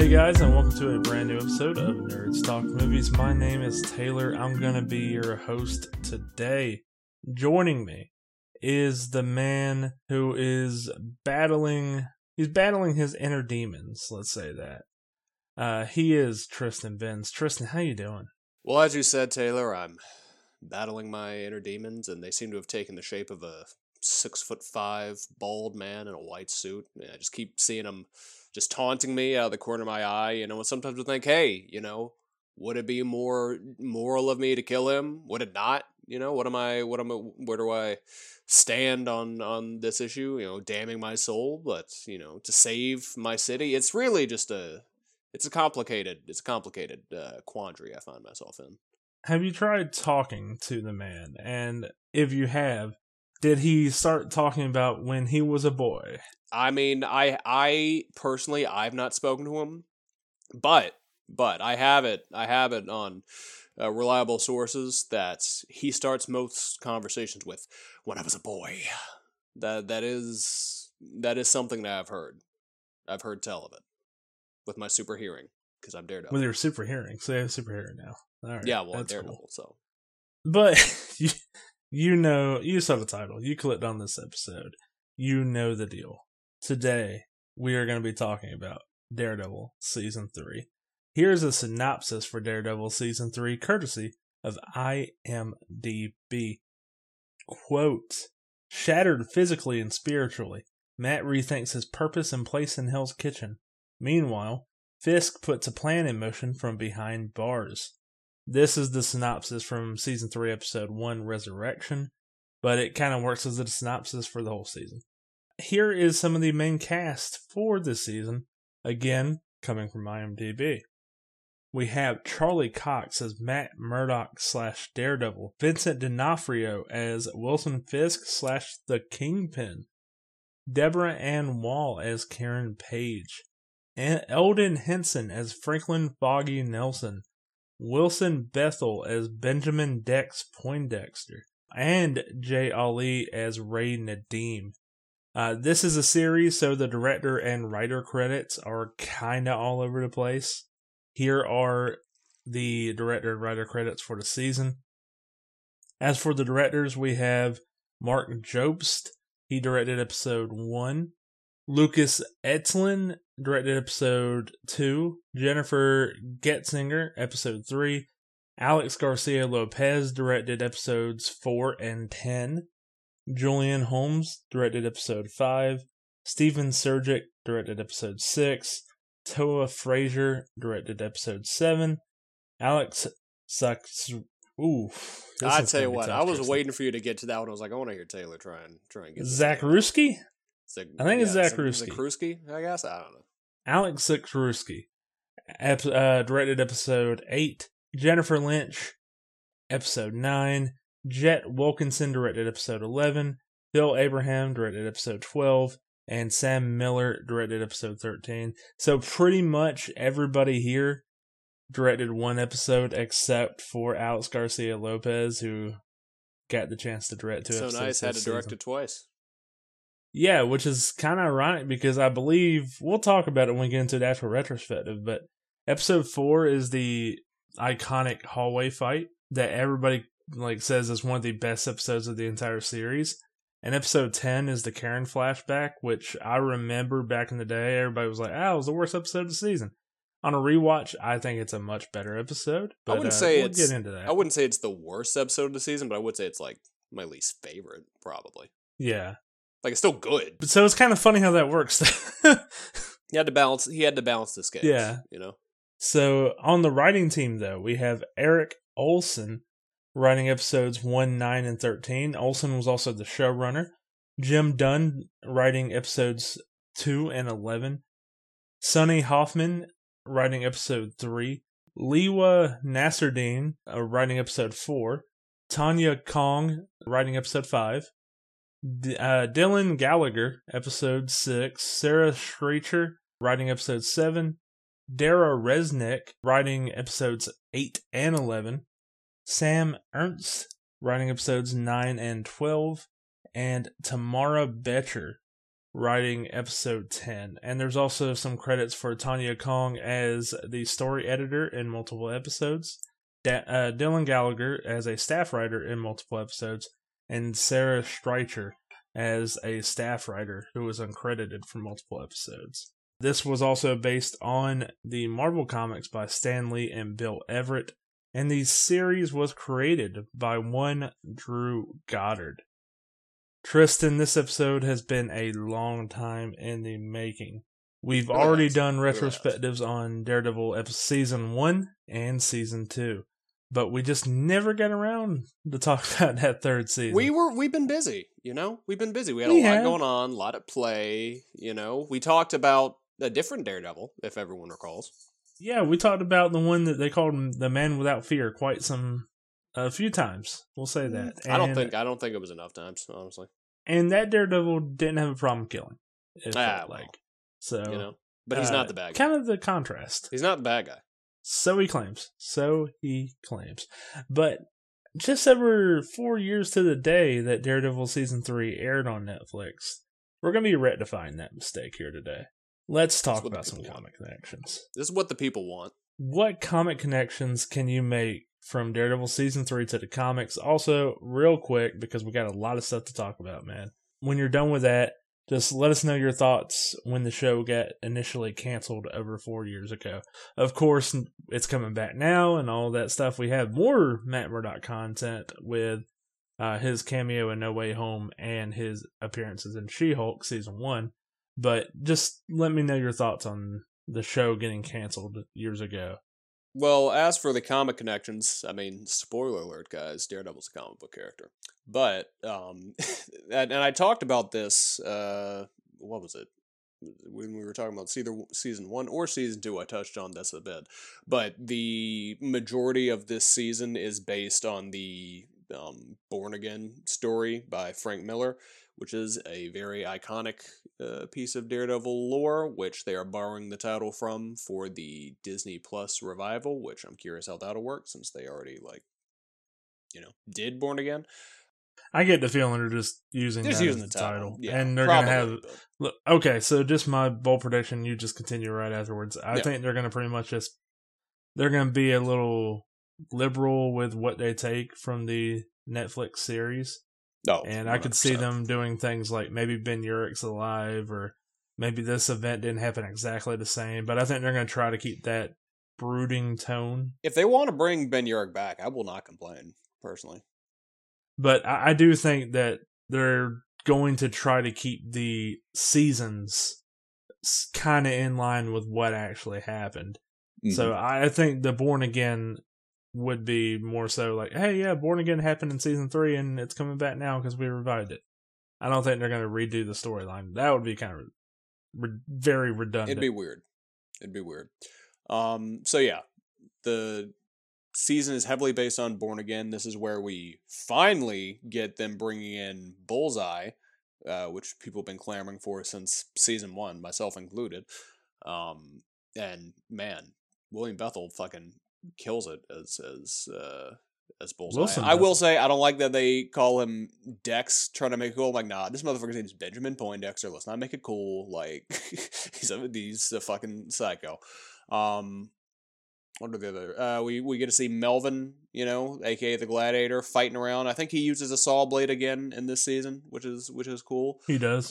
Hey guys, and welcome to a brand new episode of Nerds Talk Movies. My name is Taylor. I'm going to be your host today. Joining me is the man who is battling his inner demons, let's say that. He is Tristan Benz. Tristan, how you doing? Well, as you said, Taylor, I'm battling my inner demons, and they seem to have taken the shape of a 6'5" bald man in a white suit. I just keep seeing him just taunting me out of the corner of my eye, and sometimes I think, hey, would it be more moral of me to kill him? Would it not? Where do I stand on this issue? Damning my soul, but, to save my city. It's really just it's a complicated quandary I find myself in. Have you tried talking to the man? And if you have, did he start talking about when he was a boy? I mean, I personally, I've not spoken to him, but I have it on reliable sources that he starts most conversations with "when I was a boy." That is something that I've heard. I've heard tell of it with my super hearing because I'm Daredevil. With your super hearing, so you have super hearing now. All right, yeah, well, I'm Daredevil. Cool. So, but you saw the title. You clicked on this episode. You know the deal. Today, we are going to be talking about Daredevil Season 3. Here's a synopsis for Daredevil Season 3, courtesy of IMDb. Quote, shattered physically and spiritually, Matt rethinks his purpose and place in Hell's Kitchen. Meanwhile, Fisk puts a plan in motion from behind bars. This is the synopsis from Season 3, Episode 1, Resurrection, but it kind of works as a synopsis for the whole season. Here is some of the main cast for this season, again, coming from IMDb. We have Charlie Cox as Matt Murdock / Daredevil, Vincent D'Onofrio as Wilson Fisk / The Kingpin, Deborah Ann Wall as Karen Page, and Eldon Henson as Franklin Foggy Nelson, Wilson Bethel as Benjamin Dex Poindexter, and Jay Ali as Ray Nadeem. This is a series, so the director and writer credits are kind of all over the place. Here are the director and writer credits for the season. As for the directors, we have Mark Jobst. He directed episode 1. Lucas Etzlin directed episode 2. Jennifer Getzinger, episode 3. Alex Garcia Lopez directed episodes 4 and 10. Julian Holmes directed episode 5. Steven Surgic directed episode 6. Toa Frazier directed episode 7. Alex Sucks. Ooh. I tell you what, I was waiting for you to get to that one. I was like, I want to hear Taylor try and get Zach Ruski? I think it's Zach Ruski. Zakruski, I guess? I don't know. Alex Zakruski directed episode 8. Jennifer Lynch, episode 9. Jet Wilkinson directed episode 11. Phil Abraham directed episode 12. And Sam Miller directed episode 13. So pretty much everybody here directed one episode except for Alex Garcia Lopez, who got the chance to direct 2 episodes. So nice, had to direct it twice. Yeah, which is kind of ironic because I believe, we'll talk about it when we get into the actual retrospective, but episode 4 is the iconic hallway fight that everybody says is one of the best episodes of the entire series. And episode 10 is the Karen flashback, which I remember back in the day, everybody was like, it was the worst episode of the season. On a rewatch, I think it's a much better episode. But I wouldn't say we'll get into that. I wouldn't say it's the worst episode of the season, but I would say it's my least favorite, probably. Yeah. It's still good. So it's kind of funny how that works. He had to balance the scales. Yeah. So on the writing team, though, we have Eric Olson writing episodes 1, 9, and 13. Olson was also the showrunner. Jim Dunn writing episodes 2 and 11. Sonny Hoffman writing episode 3. Lewa Nasruddin writing episode 4. Tanya Kong writing episode 5. Dylan Gallagher, episode 6. Sarah Schreicher, writing episode 7. Dara Resnick, writing episodes 8 and 11. Sam Ernst, writing episodes 9 and 12. And Tamara Betcher, writing episode 10. And there's also some credits for Tanya Kong as the story editor in multiple episodes, Dylan Gallagher as a staff writer in multiple episodes, and Sarah Streicher as a staff writer who was uncredited for multiple episodes. This was also based on the Marvel comics by Stan Lee and Bill Everett, and the series was created by one Drew Goddard. Tristan, this episode has been a long time in the making. We've already done retrospectives on Daredevil season 1 and season 2, but we just never got around to talk about that third season. We've been busy, We've been busy. We had a lot going on, a lot at play, We talked about a different Daredevil, if everyone recalls. Yeah, we talked about the one that they called him the Man Without Fear a few times. We'll say that. And I don't think it was enough times, honestly. And that Daredevil didn't have a problem killing. So, but he's not the bad guy. Kind of the contrast. He's not the bad guy. So he claims. But just over 4 years to the day that Daredevil season 3 aired on Netflix, we're going to be rectifying that mistake here today. Let's talk about some comic connections. This is what the people want. What comic connections can you make from Daredevil season 3 to the comics? Also, real quick, because we got a lot of stuff to talk about, man. When you're done with that, just let us know your thoughts when the show got initially canceled over 4 years ago. Of course, it's coming back now and all that stuff. We have more Matt Murdock content with his cameo in No Way Home and his appearances in She-Hulk season 1. But just let me know your thoughts on the show getting canceled years ago. Well, as for the comic connections, I mean, spoiler alert, guys, Daredevil's a comic book character. But, and I talked about this, what was it? When we were talking about either season 1 or season 2, I touched on this a bit. But the majority of this season is based on the Born Again story by Frank Miller, which is a very iconic piece of Daredevil lore, which they are borrowing the title from for the Disney Plus revival, which I'm curious how that'll work since they already, did Born Again. I get the feeling they're just using the title. Yeah, and they're going to have... Look, okay, so just my bold prediction, you just continue right afterwards. I think they're going to pretty much just... They're going to be a little liberal with what they take from the Netflix series. Oh, and 100%. I could see them doing things like maybe Ben Urich's alive, or maybe this event didn't happen exactly the same, but I think they're going to try to keep that brooding tone. If they want to bring Ben Urich back, I will not complain, personally. But I do think that they're going to try to keep the seasons kind of in line with what actually happened. Mm-hmm. So I think the Born Again would be more so like, hey, yeah, Born Again happened in season 3 and it's coming back now because we revived it. I don't think they're going to redo the storyline. That would be kind of very redundant. It'd be weird. So yeah, the season is heavily based on Born Again. This is where we finally get them bringing in Bullseye, which people have been clamoring for since season 1, myself included. And man, William Bethel fucking kills it as Bullseye. Wilson I will say I don't like that they call him Dex, trying to make it cool. I'm like, nah, this motherfucker's name is Benjamin Poindexter. Let's not make it cool. Like he's a fucking psycho. What are the other? We get to see Melvin, aka the Gladiator, fighting around. I think he uses a saw blade again in this season, which is cool. He does.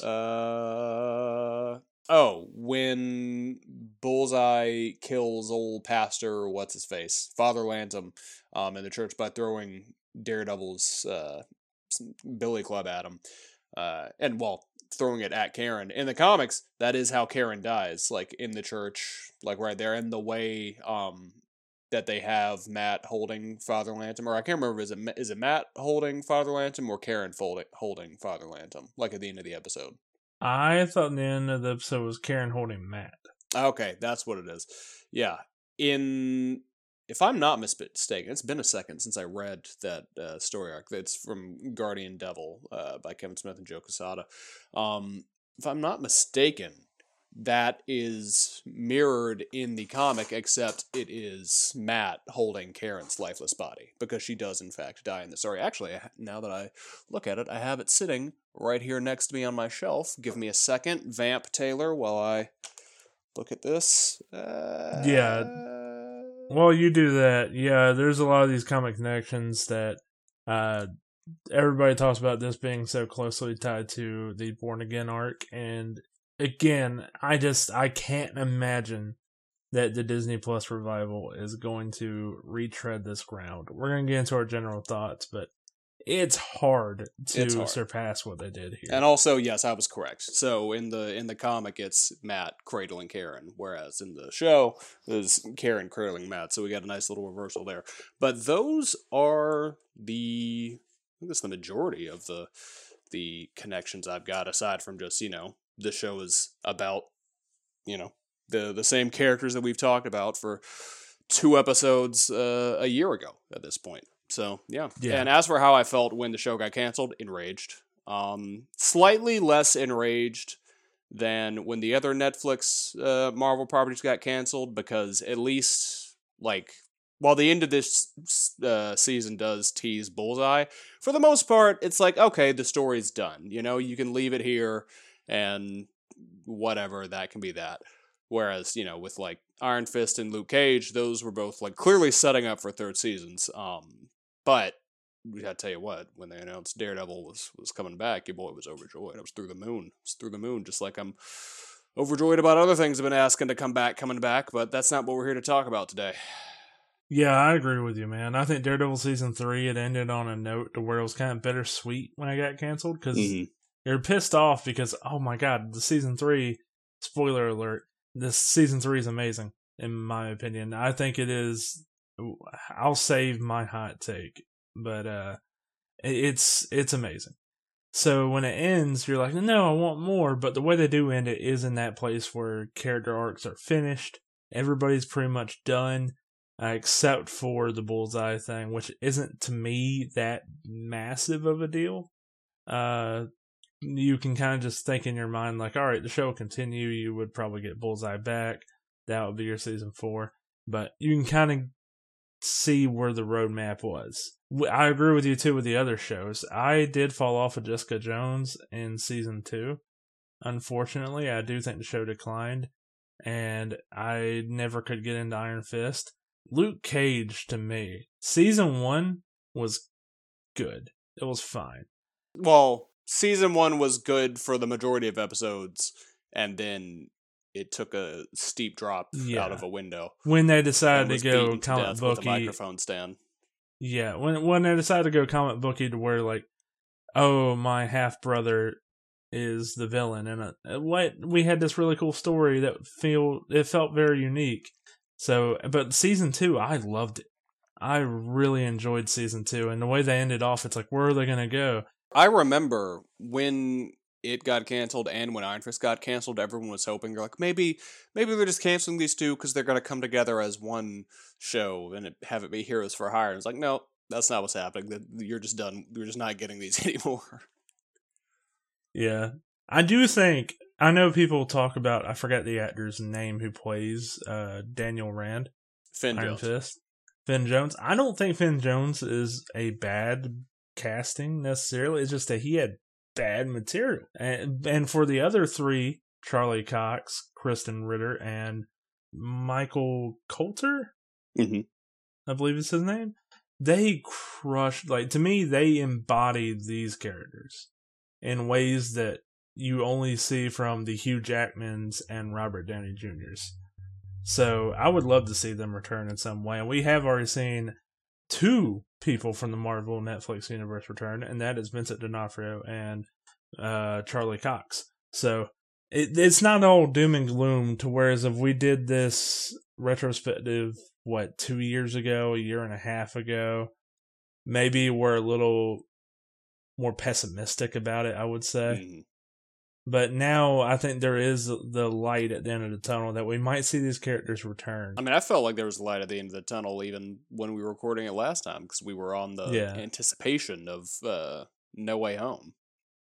When Bullseye kills old pastor, what's his face, Father Lantom, in the church by throwing Daredevil's billy club at him, throwing it at Karen. In the comics, that is how Karen dies, like in the church, like right there, in the way that they have Matt holding Father Lantom, or I can't remember, is it Matt holding Father Lantom or Karen holding Father Lantom, like at the end of the episode? I thought the end of the episode was Karen holding Matt. Okay, that's what it is. Yeah. If I'm not mistaken, it's been a second since I read that story arc. It's from Guardian Devil by Kevin Smith and Joe Quesada. If I'm not mistaken, that is mirrored in the comic, except it is Matt holding Karen's lifeless body, because she does in fact die in the story. Actually, now that I look at it, I have it sitting right here next to me on my shelf. Give me a second, Vamp Taylor, while I look at this. Yeah. While you do that, yeah, there's a lot of these comic connections that everybody talks about this being so closely tied to the Born Again arc, and again, I can't imagine that the Disney Plus revival is going to retread this ground. We're going to get into our general thoughts, but it's hard to surpass what they did here. And also, yes, I was correct. So in the comic, it's Matt cradling Karen, whereas in the show, it's Karen cradling Matt. So we got a nice little reversal there. But those are I think that's the majority of the connections I've got, aside from just, the show is about, the same characters that we've talked about for 2 episodes a year ago at this point. So, yeah. And as for how I felt when the show got canceled, enraged. Slightly less enraged than when the other Netflix Marvel properties got canceled, because at least, while the end of this season does tease Bullseye, for the most part, it's like, okay, the story's done. You can leave it here, and whatever, that can be that. Whereas, with, Iron Fist and Luke Cage, those were both, clearly setting up for 3rd seasons. But we gotta tell you what, when they announced Daredevil was coming back, your boy was overjoyed. I was through the moon. Just like I'm overjoyed about other things I've been asking to coming back, but that's not what we're here to talk about today. Yeah, I agree with you, man. I think Daredevil Season 3, it ended on a note to where it was kind of bittersweet when it got canceled, because you're pissed off because, oh my god, the Season 3, spoiler alert, this Season 3 is amazing, in my opinion. I think it is. I'll save my hot take, but it's amazing. So when it ends, you're like, no, I want more. But the way they do end it is in that place where character arcs are finished. Everybody's pretty much done, except for the Bullseye thing, which isn't to me that massive of a deal. You can kind of just think in your mind, all right, the show will continue. You would probably get Bullseye back. That would be your season 4. But you can kind of see where the roadmap was. I agree with you too with the other shows. I did fall off of Jessica Jones in season 2. Unfortunately, I do think the show declined, and I never could get into Iron Fist. Luke Cage, to me, season 1 was good. It was fine. Well, season 1 was good for the majority of episodes, and then it took a steep drop out of a window when they decided to go comic booky with a microphone stand. Yeah, when they decided to go comic booky to where oh, my half brother is the villain, and we had this really cool story that felt very unique. So, but season 2, I loved it. I really enjoyed season 2, and the way they ended off, it's where are they going to go? I remember when it got canceled and when Iron Fist got canceled, everyone was hoping, they're like, maybe they're just canceling these 2 because they're going to come together as one show and have it be Heroes for Hire. And it's no, that's not what's happening. You're just done. You're just not getting these anymore. Yeah. I do think, I know people talk about, I forget the actor's name who plays Daniel Rand. Finn Iron Jones. Fist. Finn Jones. I don't think Finn Jones is a bad casting necessarily. It's just that he had bad material. And for the other 3, Charlie Cox, Kristen Ritter, and Michael Coulter, I believe is his name, they crushed, to me, they embodied these characters in ways that you only see from the Hugh Jackmans and Robert Downey Jr.'s. So I would love to see them return in some way. And we have already seen 2 people from the Marvel Netflix universe return, and that is Vincent D'Onofrio and Charlie Cox. So it's not all doom and gloom, to whereas if we did this retrospective, 2 years ago, a year and a half ago, maybe we're a little more pessimistic about it, I would say. But now I think there is the light at the end of the tunnel that we might see these characters return. I mean, I felt like there was a light at the end of the tunnel even when we were recording it last time, because we were on the anticipation of No Way Home.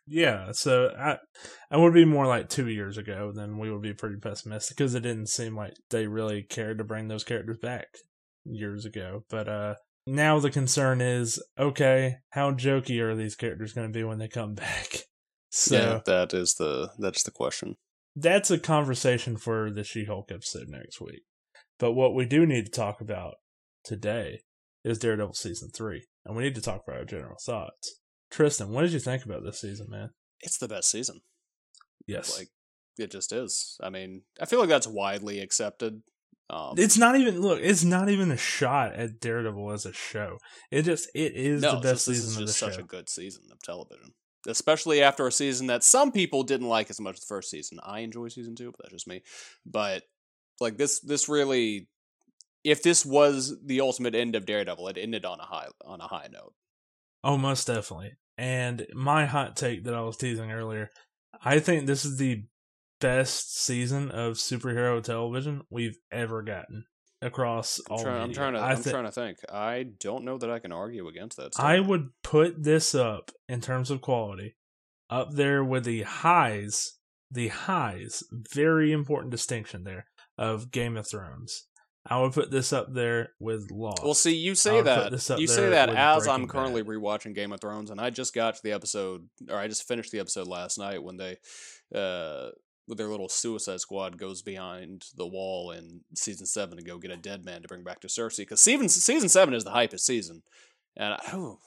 Yeah, so I would be more like 2 years ago, then we would be pretty pessimistic because it didn't seem like they really cared to bring those characters back years ago. But now the concern is, okay, how jokey are these characters going to be when they come back? So that's the question. That's a conversation for the She-Hulk episode next week. But what we do need to talk about today is Daredevil Season 3. And we need to talk about our general thoughts. Tristan, what did you think about this season, man? It's the best season. Yes. Like, it just is. I mean, I feel like that's widely accepted. It's not even a shot at Daredevil as a show. It is the best season of the show. Such a good season of television. Especially after a season that some people didn't like as much as the first season. I enjoy season 2, but that's just me. But like this really, if this was the ultimate end of Daredevil, it ended on a high note. Oh, most definitely. And my hot take that I was teasing earlier, I think this is the best season of superhero television we've ever gotten across all media. I'm trying to think. I don't know that I can argue against that statement. I would put this up in terms of quality up there with the highs, very important distinction there, of Game of Thrones. I would put this up there with Lost. Well, see, you say that as I'm currently rewatching Game of Thrones, and I just got to the episode, or I just finished the episode last night when they, with their little Suicide Squad goes behind the wall in season 7 to go get a dead man to bring back to Cersei, because season 7 is the hypest season, and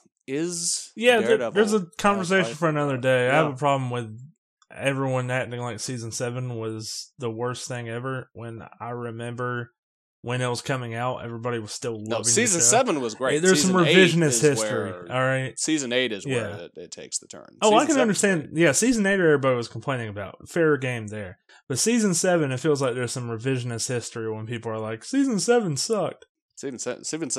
there's a conversation for another day. Yeah. I have a problem with everyone acting like season 7 was the worst thing ever. When I remember when it was coming out, everybody was still loving season the show. 7 was great. Hey, there's some revisionist history. All right, season 8 is where it takes the turn. Oh, I can understand. Yeah, season 8 everybody was complaining about. Fair game there. But season 7, it feels like there's some revisionist history when people are like, season 7 sucked. Season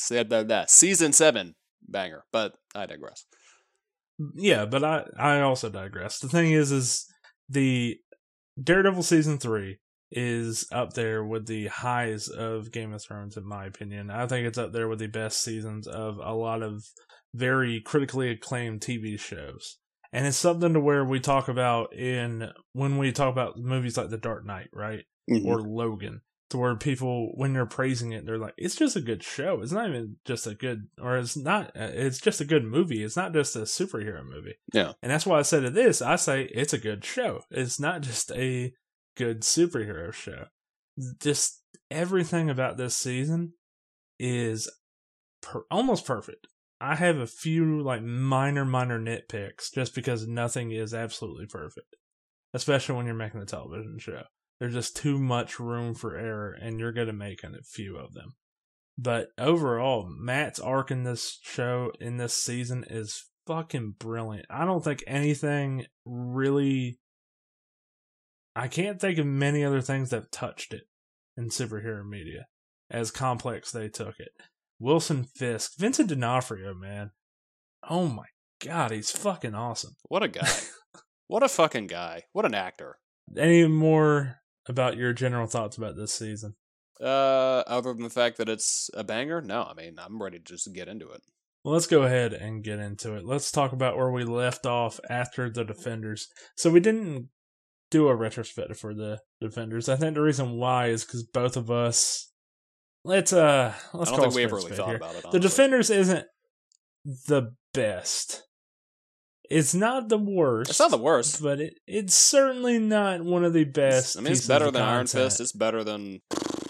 7 banger. But I digress. Yeah, but I also digress. The thing is the Daredevil season 3 is up there with the highs of Game of Thrones, in my opinion. I think it's up there with the best seasons of a lot of very critically acclaimed TV shows. And it's something to where we talk about when we talk about movies like The Dark Knight, right? Mm-hmm. Or Logan. To where people, when they're praising it, they're like, it's just a good show. It's not even just a good, or it's just a good movie. It's not just a superhero movie. Yeah. And that's why I said to this, I say it's a good show. It's not just a good superhero show. Just everything about this season is almost perfect. I have a few like minor nitpicks just because nothing is absolutely perfect, especially when you're making a television show. There's just too much room for error, and you're going to make a few of them. But overall, Matt's arc in this show, in this season, is fucking brilliant. I don't think anything really... I can't think of many other things that touched it in superhero media, as complex they took it. Wilson Fisk, Vincent D'Onofrio, man. Oh my god, he's fucking awesome. What a guy. What a fucking guy. What an actor. Any more about your general thoughts about this season? Other than the fact that it's a banger? No, I mean, I'm ready to just get into it. Well, let's go ahead and get into it. Let's talk about where we left off after the Defenders. So we didn't do a retrospective for the Defenders. I think the reason why is because both of us... Let's I don't think we ever really thought about it, honestly. The Defenders isn't the best. It's not the worst. It's not the worst. But it's certainly not one of the best. I mean, it's better than Iron Fist. It's better than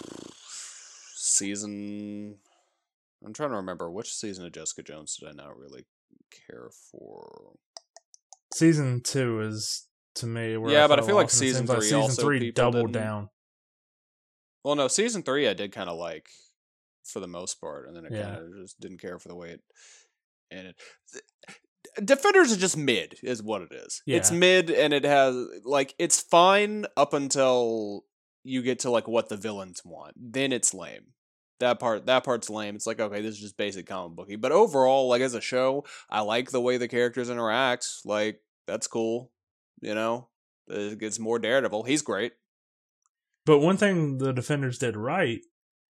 season... I'm trying to remember, which season of Jessica Jones did I not really care for? Season 2 is, to me, where yeah, but I feel like season 3 season also 3 doubled down. Well, no, season 3 I did kind of like for the most part, and then I kind of just didn't care for the way it ended. Defenders is just mid, is what it is. Yeah. It's mid, and it has, like, it's fine up until you get to, like, what the villains want. Then it's lame. That part's lame. It's like, okay, this is just basic comic booky. But overall, like, as a show, I like the way the characters interact. Like, that's cool. You know? It gets more Daredevil. He's great. But one thing the Defenders did right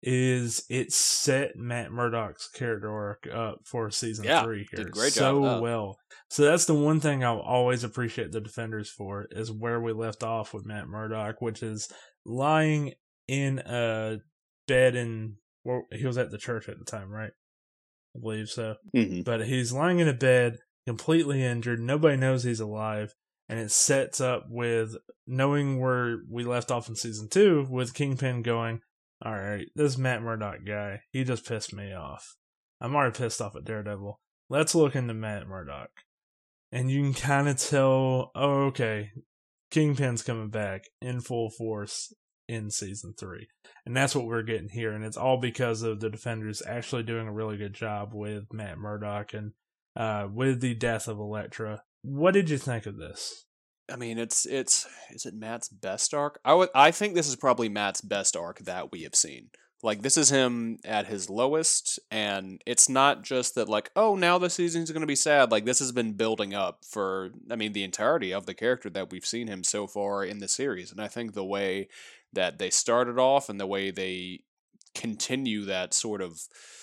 is it set Matt Murdock's character arc up for season 3 here did a great job with that. well. So that's the one thing I'll always appreciate the Defenders for, is where we left off with Matt Murdock, which is lying in a bed in, well, he was at the church at the time, right? I believe so. Mm-hmm. But he's lying in a bed, completely injured. Nobody knows he's alive. And it sets up with knowing where we left off in season 2 with Kingpin going, all right, this Matt Murdock guy, he just pissed me off. I'm already pissed off at Daredevil. Let's look into Matt Murdock. And you can kind of tell, oh, okay, Kingpin's coming back in full force in season 3. And that's what we're getting here. And it's all because of the Defenders actually doing a really good job with Matt Murdock and with the death of Elektra. What did you think of this? I mean, is it Matt's best arc? I think this is probably Matt's best arc that we have seen. Like, this is him at his lowest, and it's not just that, like, oh, now the season's going to be sad. Like, this has been building up for, I mean, the entirety of the character that we've seen him so far in the series. And I think the way that they started off and the way they continue that sort of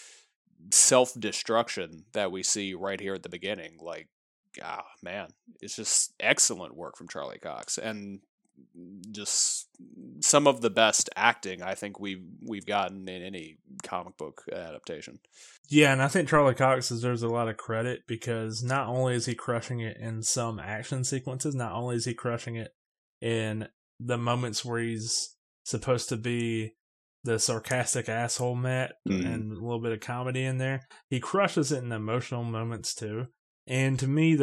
self-destruction that we see right here at the beginning, like, man, it's just excellent work from Charlie Cox, and just some of the best acting I think we've gotten in any comic book adaptation. Yeah, and I think Charlie Cox deserves a lot of credit, because not only is he crushing it in some action sequences, not only is he crushing it in the moments where he's supposed to be the sarcastic asshole Matt, and a little bit of comedy in there, he crushes it in emotional moments too. And to me,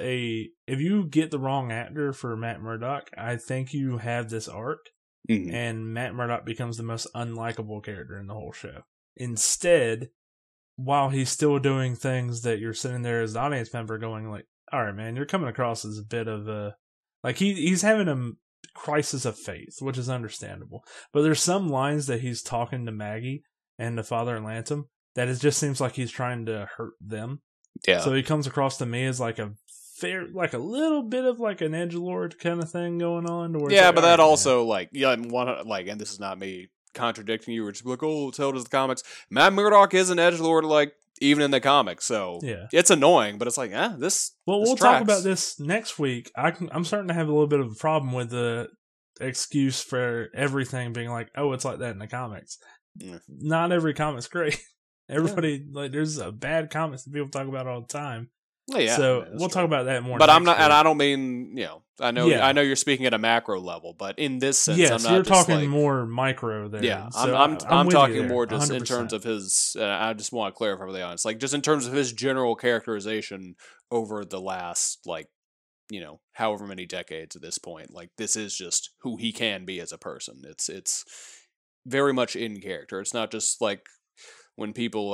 if you get the wrong actor for Matt Murdock, I think you have this arc, and Matt Murdock becomes the most unlikable character in the whole show. Instead, while he's still doing things that you're sitting there as the audience member going like, all right, man, you're coming across as a bit of a, like he's having a crisis of faith, which is understandable. But there's some lines that he's talking to Maggie and the father and Lantham that it just seems like he's trying to hurt them. Yeah. So he comes across to me as like a little bit of like an edgelord kind of thing going on. To where yeah, like, but that also like, and this is not me contradicting you. We're just like, oh, so does the comics. Matt Murdock is an edgelord, like even in the comics. So yeah, it's annoying, but it's like, this. Well, this we'll tracks. talk about this next week. I'm starting to have a little bit of a problem with the excuse for everything being like, oh, it's like that in the comics. Yeah. Not every comic's great. Everybody, like, there's a bad comics that people talk about all the time. Well, yeah, so we'll true. Talk about that more. But I'm not, week. and I don't mean, I know you're speaking at a macro level, but in this sense, yes, I'm not you're just talking like, more micro there. Yeah, so I'm talking more just 100%. in terms of his. I just want to clarify for the audience, like just in terms of his general characterization over the last, like, however many decades at this point. Like, this is just who he can be as a person. It's very much in character. It's not just like when people.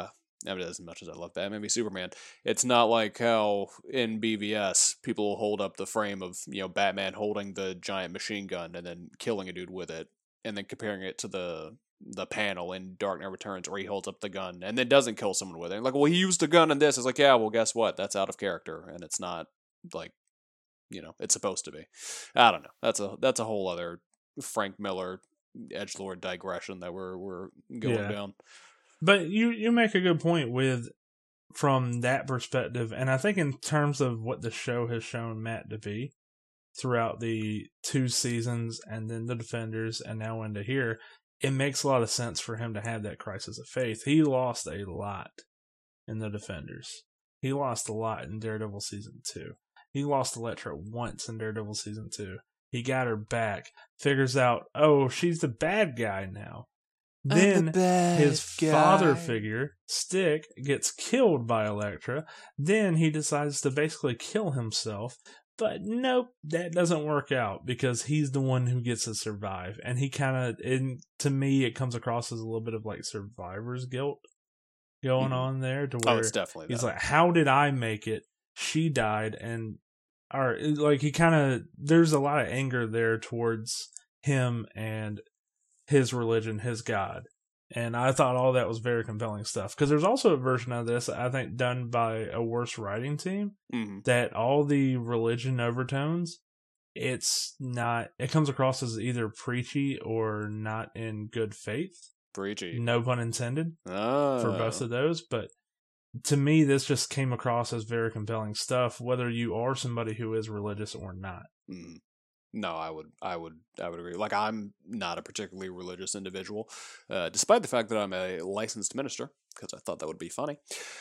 As much as I love Batman v Superman, it's not like how in BVS people will hold up the frame of Batman holding the giant machine gun and then killing a dude with it, and then comparing it to the panel in Dark Knight Returns where he holds up the gun and then doesn't kill someone with it. Like, well, he used a gun in this. It's like, yeah, well, guess what? That's out of character, and it's not like it's supposed to be. I don't know. That's a whole other Frank Miller edgelord digression that we're going down. But you make a good point from that perspective, and I think in terms of what the show has shown Matt to be throughout the 2 seasons, and then the Defenders, and now into here, it makes a lot of sense for him to have that crisis of faith. He lost a lot in the Defenders. He lost a lot in Daredevil Season 2. He lost Elektra once in Daredevil Season 2. He got her back, figures out, oh, she's the bad guy now. Then his father figure, Stick, gets killed by Elektra. Then he decides to basically kill himself. But nope, that doesn't work out because he's the one who gets to survive. And he kind of, to me, it comes across as a little bit of like survivor's guilt going on there. To where it's definitely he's like, how did I make it? She died. And like he kind of, there's a lot of anger there towards him and his religion, his God. And I thought all that was very compelling stuff. Because there's also a version of this, I think, done by a worse writing team, that all the religion overtones, it comes across as either preachy or not in good faith. Preachy. No pun intended Oh. for both of those. But to me, this just came across as very compelling stuff, whether you are somebody who is religious or not. Mm. No, I would agree. Like, I'm not a particularly religious individual, despite the fact that I'm a licensed minister, because I thought that would be funny.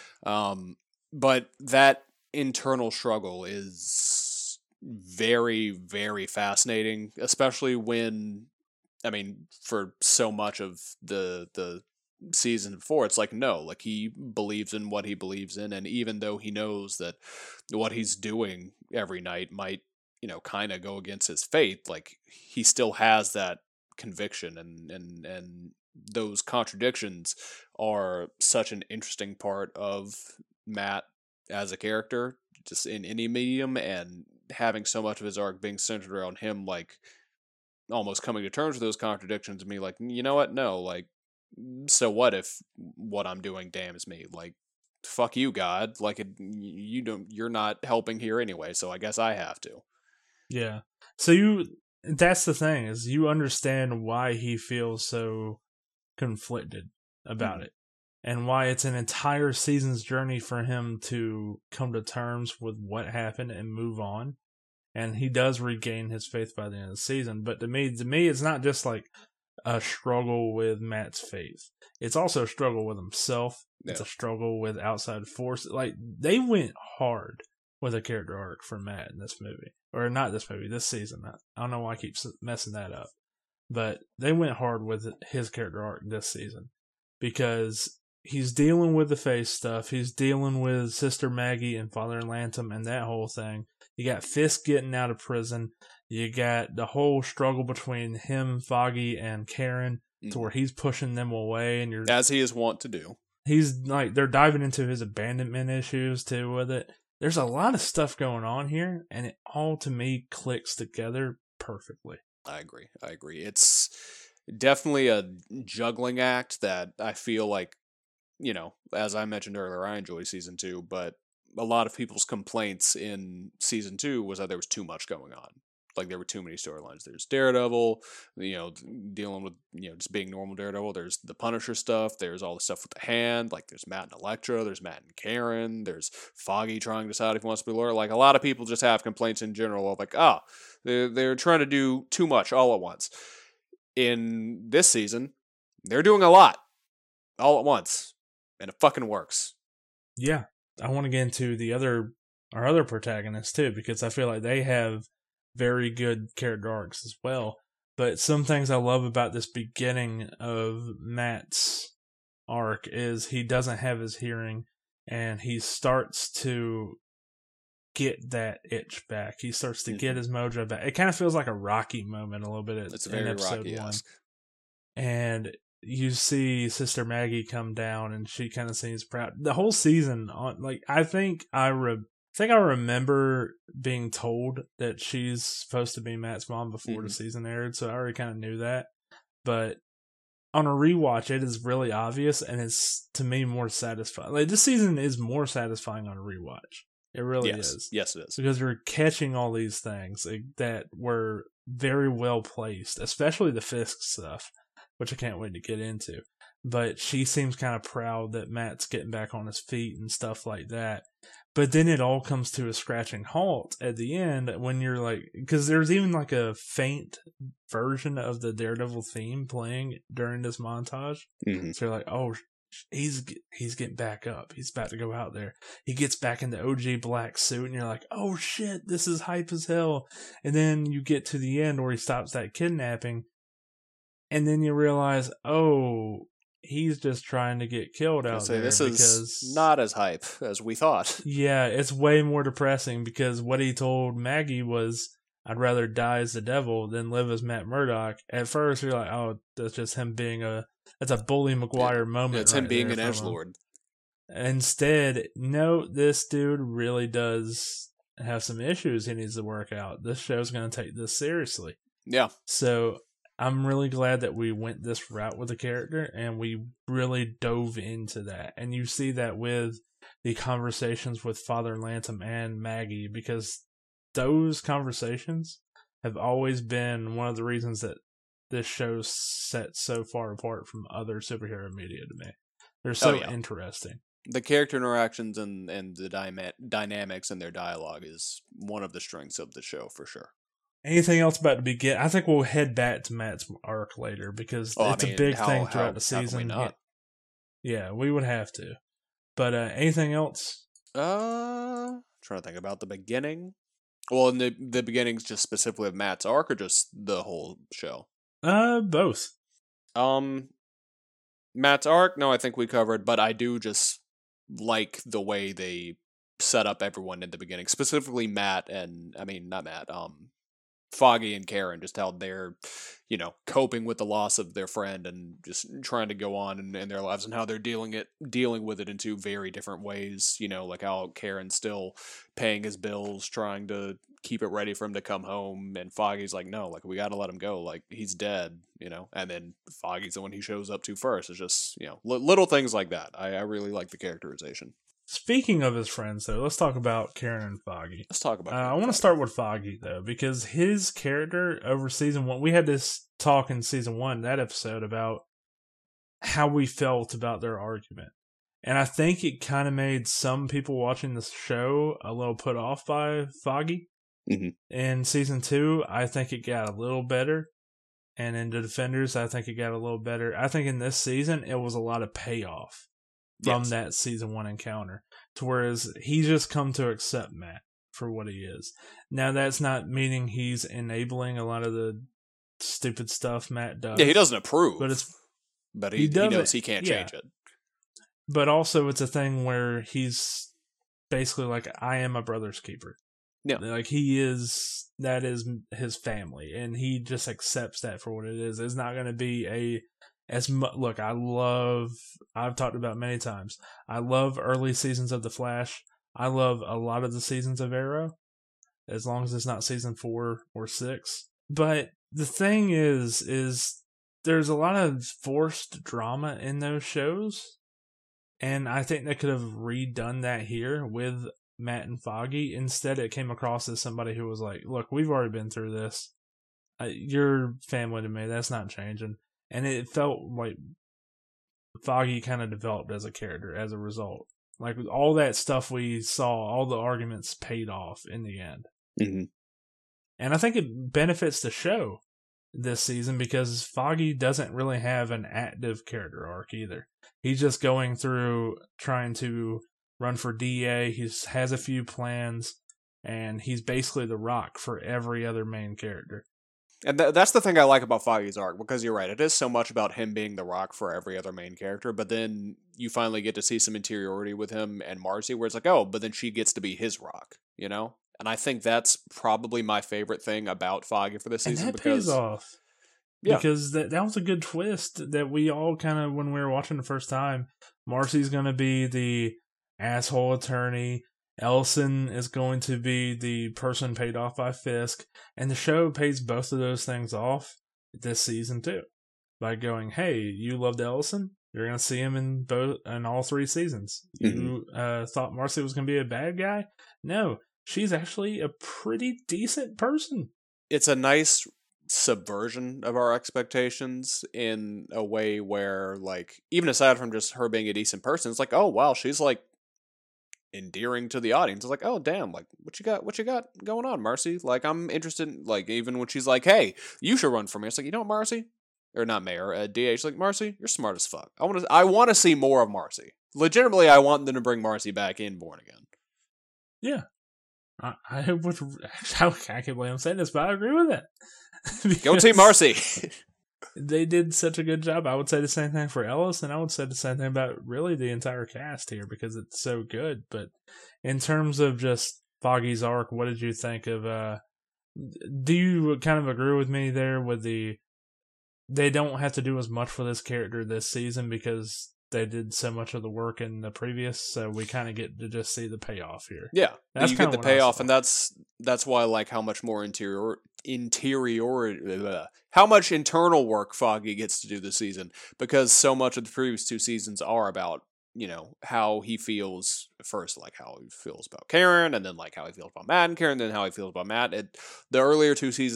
But that internal struggle is very, very fascinating, especially when, I mean, for so much of the season before, it's like, no, like, he believes in what he believes in, and even though he knows that what he's doing every night might, kind of go against his faith, like, he still has that conviction, and those contradictions are such an interesting part of Matt as a character, just in any medium, and having so much of his arc being centered around him, like, almost coming to terms with those contradictions and be like, you know what, no, like, so what if what I'm doing damns me? Like, fuck you, God. Like, you're not helping here anyway, so I guess I have to. Yeah. So that's the thing, is you understand why he feels so conflicted about it, and why it's an entire season's journey for him to come to terms with what happened and move on. And he does regain his faith by the end of the season. But to me, it's not just like a struggle with Matt's faith. It's also a struggle with himself. It's a struggle with outside force. Like, they went hard with a character arc for Matt in this movie. Or not this movie, this season. I don't know why I keep messing that up. But they went hard with his character arc this season. Because he's dealing with the face stuff. He's dealing with Sister Maggie and Father Lantom and that whole thing. You got Fisk getting out of prison. You got the whole struggle between him, Foggy, and Karen, to where he's pushing them away, and as he is wont to do. He's like, they're diving into his abandonment issues too with it. There's a lot of stuff going on here, and it all to me clicks together perfectly. I agree. It's definitely a juggling act that I feel like, as I mentioned earlier, I enjoy season 2, but a lot of people's complaints in season 2 was that there was too much going on. Like, there were too many storylines. There's Daredevil, dealing with, just being normal Daredevil. There's the Punisher stuff. There's all the stuff with the hand. Like, there's Matt and Elektra. There's Matt and Karen. There's Foggy trying to decide if he wants to be Laura. Like, a lot of people just have complaints in general of, like, they're trying to do too much all at once. In this season, they're doing a lot all at once, and it fucking works. Yeah. I want to get into our other protagonists too, because I feel like they have very good character arcs as well. But some things I love about this beginning of Matt's arc is he doesn't have his hearing, and he starts to get that itch back. He starts to get his mojo back. It kind of feels like a Rocky moment a little bit in episode 1. And you see Sister Maggie come down, and she kind of seems proud. The whole season, I think I remember being told that she's supposed to be Matt's mom before the season aired, so I already kind of knew that. But on a rewatch, it is really obvious, and it's, to me, more satisfying. Like, this season is more satisfying on a rewatch. It really is. Yes, it is. Because you're catching all these things that were very well placed, especially the Fisk stuff, which I can't wait to get into. But she seems kind of proud that Matt's getting back on his feet and stuff like that. But then it all comes to a scratching halt at the end when you're like, because there's even like a faint version of the Daredevil theme playing during this montage. So you're like, oh, he's getting back up. He's about to go out there. He gets back in the OG black suit, and you're like, oh shit, this is hype as hell. And then you get to the end where he stops that kidnapping, and then you realize, oh, he's just trying to get killed out there. This is not as hype as we thought. Yeah, it's way more depressing, because what he told Maggie was, I'd rather die as the devil than live as Matt Murdock. At first, you're like, oh, that's just him being that's a Bully Maguire moment. It's him being an edgelord. Instead, no, this dude really does have some issues he needs to work out. This show's going to take this seriously. Yeah. So I'm really glad that we went this route with the character, and we really dove into that. And you see that with the conversations with Father Lantom and Maggie, because those conversations have always been one of the reasons that this show's set so far apart from other superhero media to me. They're so interesting. The character interactions and the dynamics in their dialogue is one of the strengths of the show for sure. Anything else about the beginning? I think we'll head back to Matt's arc later because it's a big thing throughout the season. Yeah, we would have to. But anything else? Trying to think about the beginning. Well, in the beginning's just specifically of Matt's arc, or just the whole show? Both. Matt's arc, no, I think we covered, but I do just like the way they set up everyone in the beginning, specifically Matt and, not Matt, Foggy and Karen, just how they're, coping with the loss of their friend and just trying to go on in their lives, and how they're dealing with it in two very different ways. Like how Karen's still paying his bills, trying to keep it ready for him to come home, and Foggy's like, no, like we got to let him go, like he's dead, and then Foggy's the one he shows up to first. It's just, little things like that. I really like the characterization. Speaking of his friends, though, let's talk about Karen and Foggy. Let's talk about I want to start with Foggy, though, because his character over season 1, we had this talk in season 1, that episode, about how we felt about their argument. And I think it kind of made some people watching the show a little put off by Foggy. Mm-hmm. In season 2, I think it got a little better. And in The Defenders, I think it got a little better. I think in this season, it was a lot of payoff from that season 1 encounter, to whereas he's just come to accept Matt for what he is. Now, that's not meaning he's enabling a lot of the stupid stuff Matt does. Yeah, he doesn't approve, but he knows he can't change it. But also, it's a thing where he's basically like, I am my brother's keeper. Yeah, like that is his family, and he just accepts that for what it is. It's not going to be look, I've talked about many times, I love early seasons of The Flash. I love a lot of the seasons of Arrow, as long as it's not season 4 or 6. But the thing is there's a lot of forced drama in those shows, and I think they could have redone that here with Matt and Foggy. Instead, it came across as somebody who was like, look, we've already been through this. You're family to me. That's not changing. And it felt like Foggy kind of developed as a character as a result. Like all that stuff we saw, all the arguments paid off in the end. Mm-hmm. And I think it benefits the show this season because Foggy doesn't really have an active character arc either. He's just going through trying to run for DA. He has a few plans, and he's basically the Rock for every other main character. And that's the thing I like about Foggy's arc, because you're right, it is so much about him being the Rock for every other main character, but then you finally get to see some interiority with him and Marcy, where it's like, oh, but then she gets to be his Rock, And I think that's probably my favorite thing about Foggy for this season. And that pays off. Yeah. Because that was a good twist that we all kind of, when we were watching the first time, Marcy's going to be the asshole attorney, Ellison is going to be the person paid off by Fisk, and the show pays both of those things off this season too, by going, hey, you loved Ellison? You're going to see him in all 3 seasons. Mm-hmm. You thought Marcy was going to be a bad guy? No, she's actually a pretty decent person. It's a nice subversion of our expectations in a way where, like, even aside from just her being a decent person, it's like, oh wow, she's like endearing to the audience. It's like, oh damn, like what you got going on, Marcy? Like, I'm interested in, like, even when she's like, hey, you should run for me, it's like, you know what, Marcy, or not mayor, DA, she's like, Marcy, you're smart as fuck. I want to see more of Marcy. Legitimately, I want them to bring Marcy back in Born Again. Yeah, I would. I can't believe I'm saying this, but I agree with that. Go Team Marcy. They did such a good job. I would say the same thing for Ellis, and I would say the same thing about really the entire cast here because it's so good. But in terms of just Foggy's arc, what did you think of? Do you kind of agree with me there with they don't have to do as much for this character this season because they did so much of the work in the previous, so we kind of get to just see the payoff here. Yeah, that's you get the payoff, and that's why I like how much more how much internal work Foggy gets to do this season, because so much of the previous 2 seasons are about, how he feels first, like how he feels about Karen, and then like how he feels about Matt and Karen, then how he feels about Matt. The earlier 2 seasons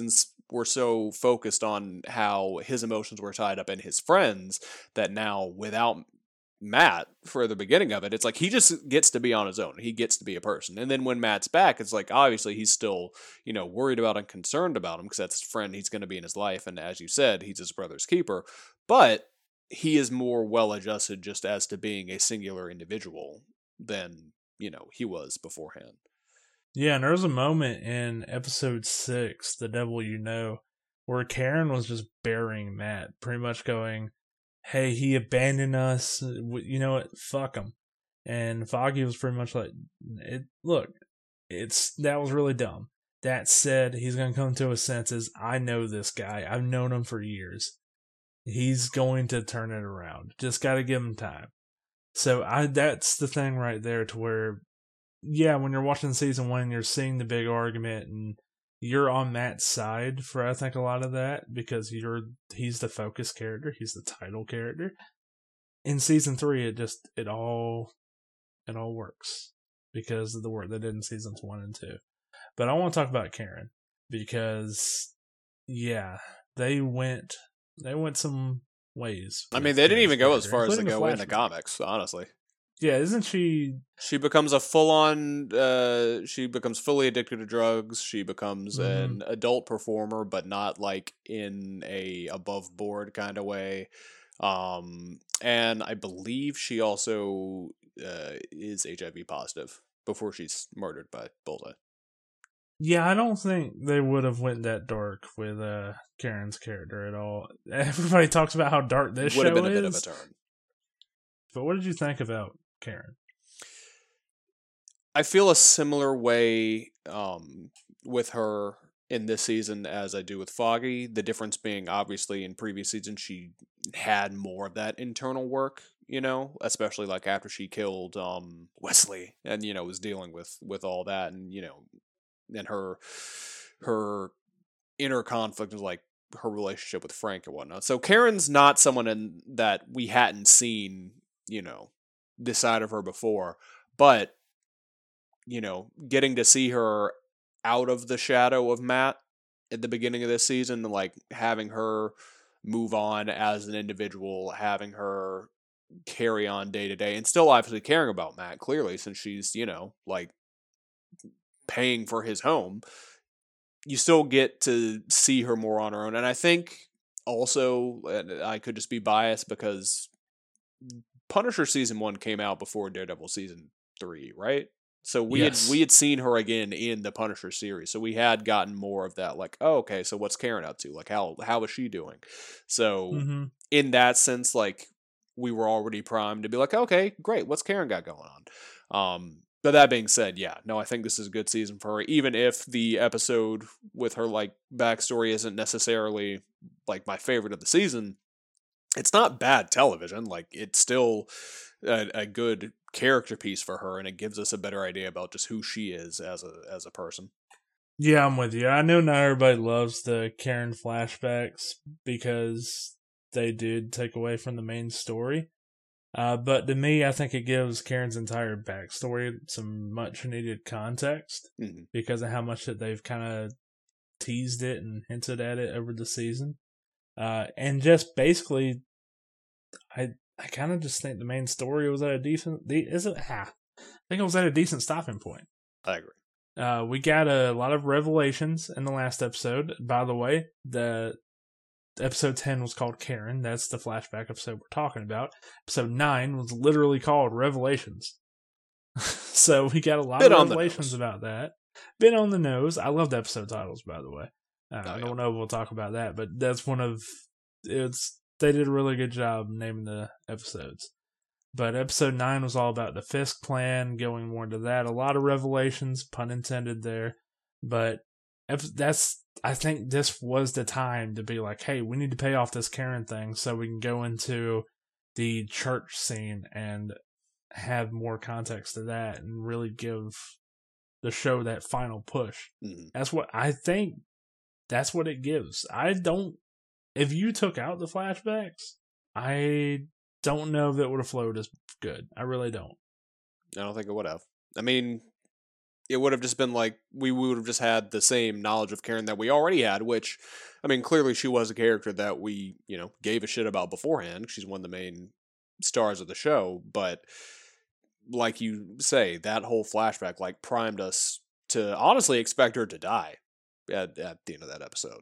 were so focused on how his emotions were tied up in his friends that now without Matt for the beginning of it, it's like he just gets to be on his own. He gets to be a person. And then when Matt's back, it's like obviously he's still, worried about and concerned about him because that's his friend. He's going to be in his life. And as you said, he's his brother's keeper. But he is more well adjusted just as to being a singular individual than, he was beforehand. Yeah, and there was a moment in episode 6, The Devil You Know, where Karen was just burying Matt, pretty much going, hey, he abandoned us, you know what, fuck him. And Foggy was pretty much like, that was really dumb. That said, he's going to come to his senses. I know this guy. I've known him for years. He's going to turn it around. Just got to give him time. So that's the thing right there to where, yeah, when you're watching season 1, you're seeing the big argument and you're on Matt's side for, I think, a lot of that because he's the focus character. He's the title character. In season 3, it all works because of the work they did in seasons 1 and 2. But I want to talk about Karen because, yeah, they went some ways. I mean, they didn't even go as far as they go in the comics, honestly. Yeah, isn't she? She becomes a full-on. She becomes fully addicted to drugs. She becomes an adult performer, but not like in a above-board kind of way. And I believe she also is HIV positive before she's murdered by Bullseye. Yeah, I don't think they would have went that dark with Karen's character at all. Everybody talks about how dark this show is. Would have been a bit of a turn. But what did you think about Karen? I feel a similar way with her in this season as I do with Foggy. The difference being, obviously, in previous seasons, she had more of that internal work, especially like after she killed Wesley and, was dealing with all that and, and her inner conflict was like her relationship with Frank and whatnot. So Karen's not someone that we hadn't seen, this side of her before, but, getting to see her out of the shadow of Matt at the beginning of this season, like having her move on as an individual, having her carry on day to day and still obviously caring about Matt clearly since she's, like paying for his home, you still get to see her more on her own. And I think also, I could just be biased because Punisher season 1 came out before Daredevil season 3, right? So we had seen her again in the Punisher series. So we had gotten more of that, like, oh, okay, so what's Karen up to? Like, how is she doing? So in that sense, like, we were already primed to be like, okay, great, what's Karen got going on? But that being said, yeah, no, I think this is a good season for her, even if the episode with her, like, backstory isn't necessarily, like, my favorite of the season. It's not bad television. Like, it's still a good character piece for her, and it gives us a better idea about just who she is as a person. Yeah, I'm with you. I know not everybody loves the Karen flashbacks because they did take away from the main story. But to me, I think it gives Karen's entire backstory some much needed context because of how much that they've kind of teased it and hinted at it over the season. And just basically, I kind of just think the main story was at a decent. I think it was at a decent stopping point. I agree. We got a lot of revelations in the last episode. By the way, the episode 10 was called Karen. That's the flashback episode we're talking about. Episode 9 was literally called Revelations. So we got a lot of revelations about that. Bit on the nose. I love the episode titles, by the way. I don't know if we'll talk about that, but that's they did a really good job naming the episodes. But episode 9 was all about the Fisk plan, going more into that. A lot of revelations, pun intended there. But I think this was the time to be like, hey, we need to pay off this Karen thing so we can go into the church scene and have more context to that and really give the show that final push. That's what I think. That's what it gives. If you took out the flashbacks, I don't know if it would have flowed as good. I really don't. I don't think it would have. I mean, it would have just been like we would have just had the same knowledge of Karen that we already had, which, I mean, clearly she was a character that we, gave a shit about beforehand. She's one of the main stars of the show, but like you say, that whole flashback like primed us to honestly expect her to die at the end of that episode.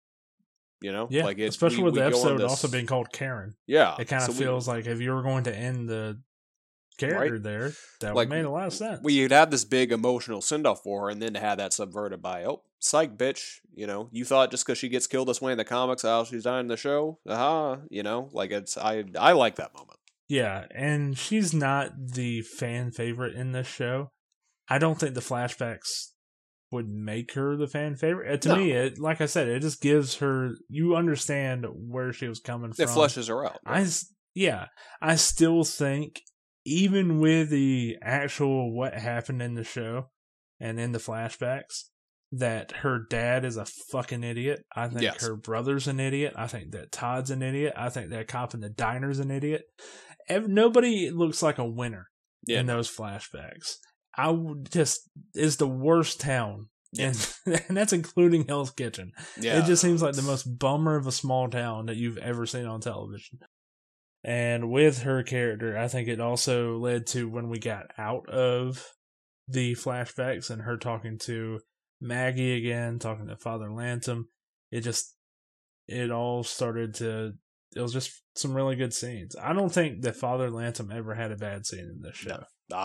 Yeah, like especially with the go on episode this- also being called Karen. Yeah, It kind of feels like if you were going to end the character Right. there, that like would made a lot of sense. we'd have this big emotional send off for her, and then to have that subverted by, oh, psych, bitch. You thought just because she gets killed this way in the comics, how she's dying in the show? Like it's I like that moment. Yeah, and she's not the fan favorite in this show. I don't think the flashbacks would make her the fan favorite. To No. me, like I said, it just gives her. You understand where she was coming from. It fleshes her out. I still think, even with the actual what happened in the show and in the flashbacks, that her dad is a fucking idiot. I think Yes. her brother's an idiot. I think that Todd's an idiot. I think that cop in the diner's an idiot. Nobody looks like a winner Yeah. in those flashbacks. I would just is the worst town, Yeah. and that's including Hell's Kitchen. Yeah. It just seems like the most bummer of a small town that you've ever seen on television. And with her character, I think it also led to when we got out of the flashbacks and her talking to Maggie again, talking to Father Lantom. It all started to. It was just some really good scenes. I don't think that Father Lantom ever had a bad scene in this show.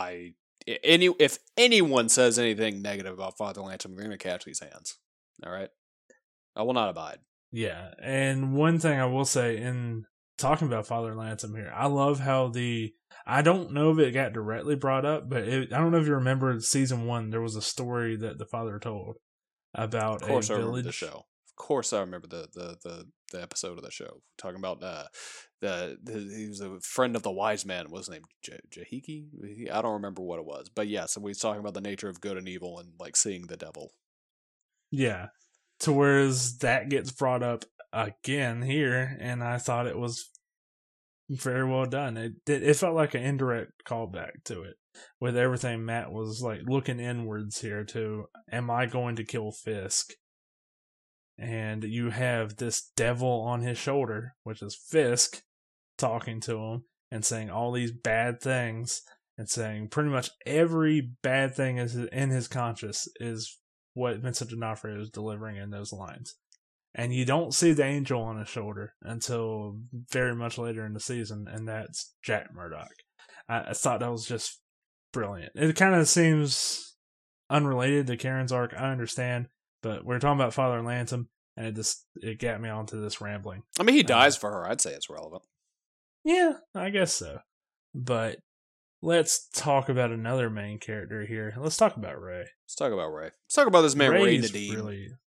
If anyone says anything negative about Father Lantom, we're gonna catch these hands. All right, I will not abide. Yeah, and one thing I will say in talking about Father Lantom here, I love how I don't know if it got directly brought up, but I don't know if you remember season 1, there was a story that the father told about Of course, a I village. remember the show. Of course, I remember the episode of the show talking about he was a friend of the wise man. What was his name? Jahiki? I don't remember what it was, but yeah. So we was talking about the nature of good and evil and like seeing the devil. Yeah, to whereas that gets brought up again here, and I thought it was very well done. It felt like an indirect callback to it, with everything Matt was like looking inwards here to, am I going to kill Fisk? And you have this devil on his shoulder, which is Fisk, talking to him and saying all these bad things and saying pretty much every bad thing is in his conscience is what Vincent D'Onofrio is delivering in those lines. And you don't see the angel on his shoulder until very much later in the season, and that's Jack Murdock. I thought that was just brilliant. It kind of seems unrelated to Karen's arc, I understand, but we're talking about Father Lantom, and it got me onto this rambling. I mean, he dies for her. I'd say it's relevant. Yeah, I guess so. But let's talk about another main character here. Let's talk about Ray. Let's talk about Ray. Let's talk about this man, Ray Nadeem.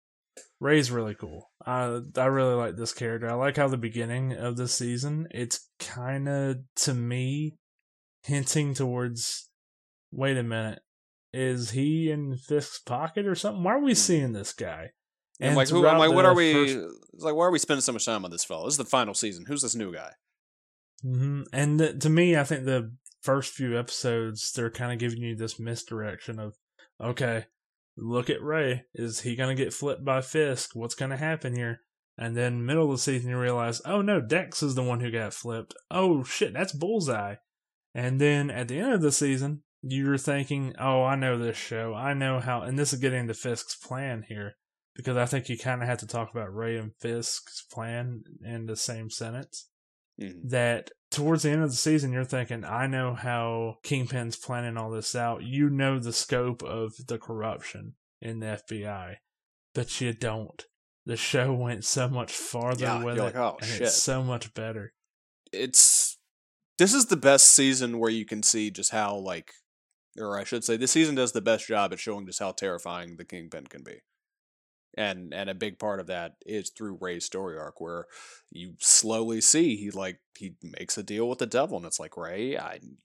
Ray's really cool. I really like this character. I like how the beginning of this season, it's kind of, to me, hinting towards, wait a minute, is he in Fisk's pocket or something? Why are we seeing this guy? And like, what are we? It's like, why are we spending so much time on this fella? This is the final season. Who's this new guy? Mm-hmm. And to me, I think the first few episodes, they're kind of giving you this misdirection of, okay, look at Ray. Is he going to get flipped by Fisk? What's going to happen here? And then middle of the season, you realize, oh no, Dex is the one who got flipped. Oh shit, that's Bullseye. And then at the end of the season, you're thinking, oh, I know this show. I know how, and this is getting into Fisk's plan here, because I think you kind of have to talk about Ray and Fisk's plan in the same sentence. Mm-hmm. That towards the end of the season, you're thinking, I know how Kingpin's planning all this out. You know the scope of the corruption in the FBI, but you don't. The show went so much farther with it, like, oh, and shit. it's so much better. This is the best season where you can see just how, like, or I should say, this season does the best job at showing just how terrifying the Kingpin can be. And a big part of that is through Ray's story arc, where you slowly see he makes a deal with the devil, and it's like, Ray,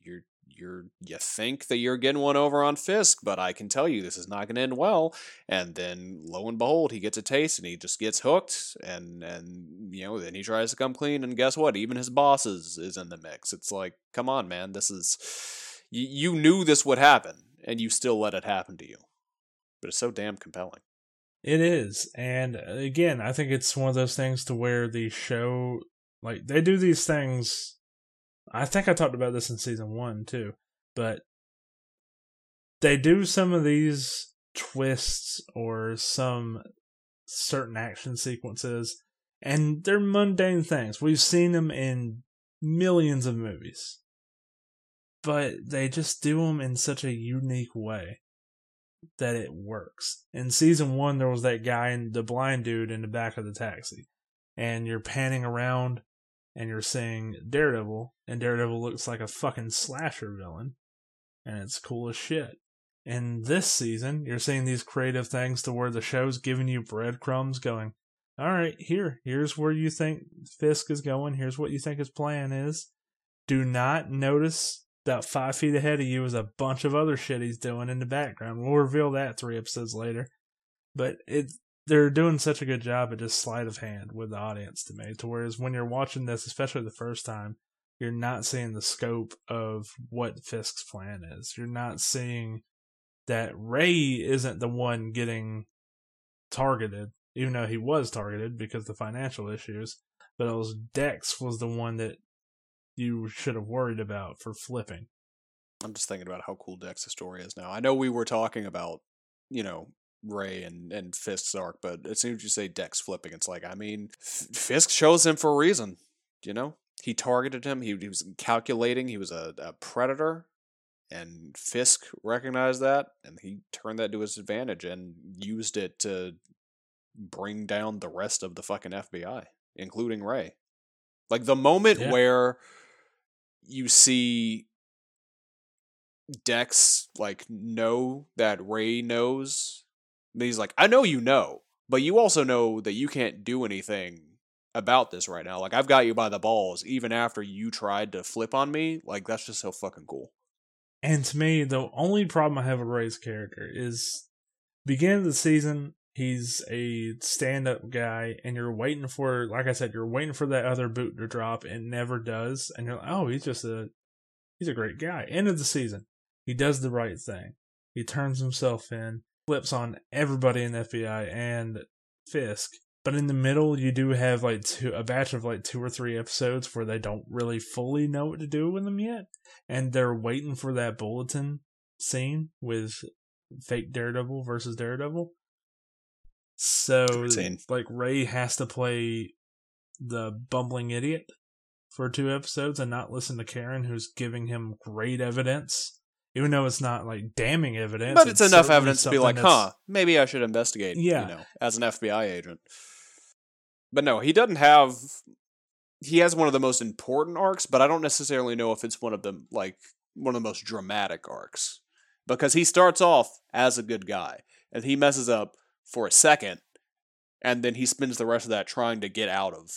you think that you're getting one over on Fisk, but I can tell you this is not going to end well. And then lo and behold, he gets a taste, and he just gets hooked, and then he tries to come clean, and guess what? Even his boss is in the mix. It's like, come on, man, this is you knew this would happen, and you still let it happen to you. but it's so damn compelling. It is. And again, I think it's one of those things to where the show, like, they do these things. I think I talked about this in season 1 too, but they do some of these twists or some certain action sequences, and they're mundane things. We've seen them in millions of movies, but they just do them in such a unique way that it works. In season 1, there was that guy and the blind dude in the back of the taxi, and you're panning around and you're seeing Daredevil, and Daredevil looks like a fucking slasher villain, and it's cool as shit. In this season, you're seeing these creative things to where the show's giving you breadcrumbs going, alright, here's where you think Fisk is going, here's what you think his plan is. Do not notice about 5 feet ahead of you is a bunch of other shit he's doing in the background. We'll reveal that 3 episodes later. But they're doing such a good job at just sleight of hand with the audience to me. To whereas when you're watching this, especially the first time, you're not seeing the scope of what Fisk's plan is. You're not seeing that Ray isn't the one getting targeted, even though he was targeted because of the financial issues. But it was Dex was the one that you should have worried about for flipping. I'm just thinking about how cool Dex's story is now. I know we were talking about, Ray and Fisk's arc, but as soon as you say Dex flipping, it's like, I mean, Fisk chose him for a reason, He targeted him, he was calculating, he was a predator, and Fisk recognized that, and he turned that to his advantage and used it to bring down the rest of the fucking FBI, including Ray. Like, the moment where you see Dex, know that Ray knows, he's like, I know you know, but you also know that you can't do anything about this right now. Like, I've got you by the balls, even after you tried to flip on me. Like, that's just so fucking cool. And to me, the only problem I have with Ray's character is, beginning of the season, he's a stand-up guy, and you're waiting for, like I said, you're waiting for that other boot to drop, and it never does, and you're like, oh, he's a great guy. End of the season, he does the right thing. He turns himself in, flips on everybody in the FBI and Fisk. But in the middle, you do have a batch of 2 or 3 episodes where they don't really fully know what to do with him yet, and they're waiting for that bulletin scene with fake Daredevil versus Daredevil. So, Ray has to play the bumbling idiot for 2 episodes and not listen to Karen, who's giving him great evidence, even though it's not damning evidence. But it's enough evidence to be like, maybe I should investigate, as an FBI agent. But no, he doesn't have... He has one of the most important arcs, but I don't necessarily know if it's one of the most dramatic arcs. Because he starts off as a good guy, and he messes up for a second, and then he spends the rest of that trying to get out of,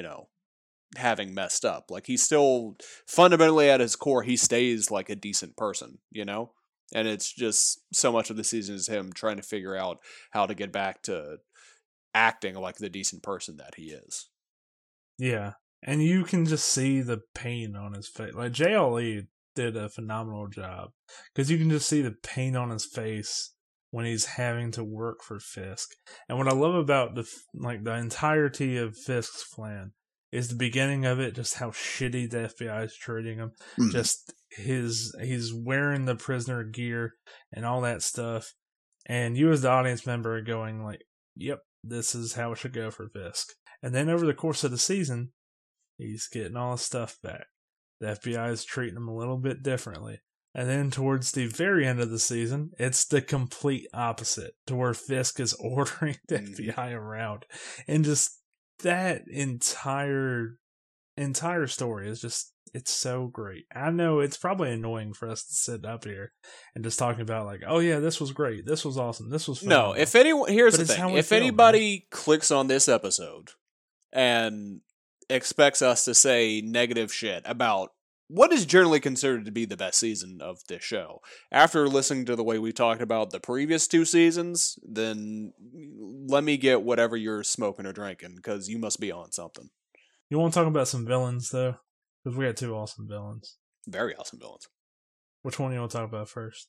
having messed up. Like, he's still, fundamentally at his core, he stays like a decent person, And it's just, so much of the season is him trying to figure out how to get back to acting like the decent person that he is. Yeah, and you can just see the pain on his face. Like, JLE did a phenomenal job, because you can just see the pain on his face when he's having to work for Fisk. And what I love about the entirety of Fisk's plan is the beginning of it, just how shitty the FBI is treating him. Mm. Just he's wearing the prisoner gear and all that stuff. And you as the audience member are going yep, this is how it should go for Fisk. And then over the course of the season, he's getting all his stuff back. The FBI is treating him a little bit differently. And then towards the very end of the season, it's the complete opposite, to where Fisk is ordering the FBI around. And just that entire story is just, it's so great. I know it's probably annoying for us to sit up here and just talking about oh yeah, this was great, this was awesome, this was fun. No, if anyone, here's the thing, if anybody clicks on this episode and expects us to say negative shit about what is generally considered to be the best season of this show, after listening to the way we talked about the previous 2 seasons, then let me get whatever you're smoking or drinking, because you must be on something. You want to talk about some villains, though? Because we got 2 awesome villains. Very awesome villains. Which one do you want to talk about first?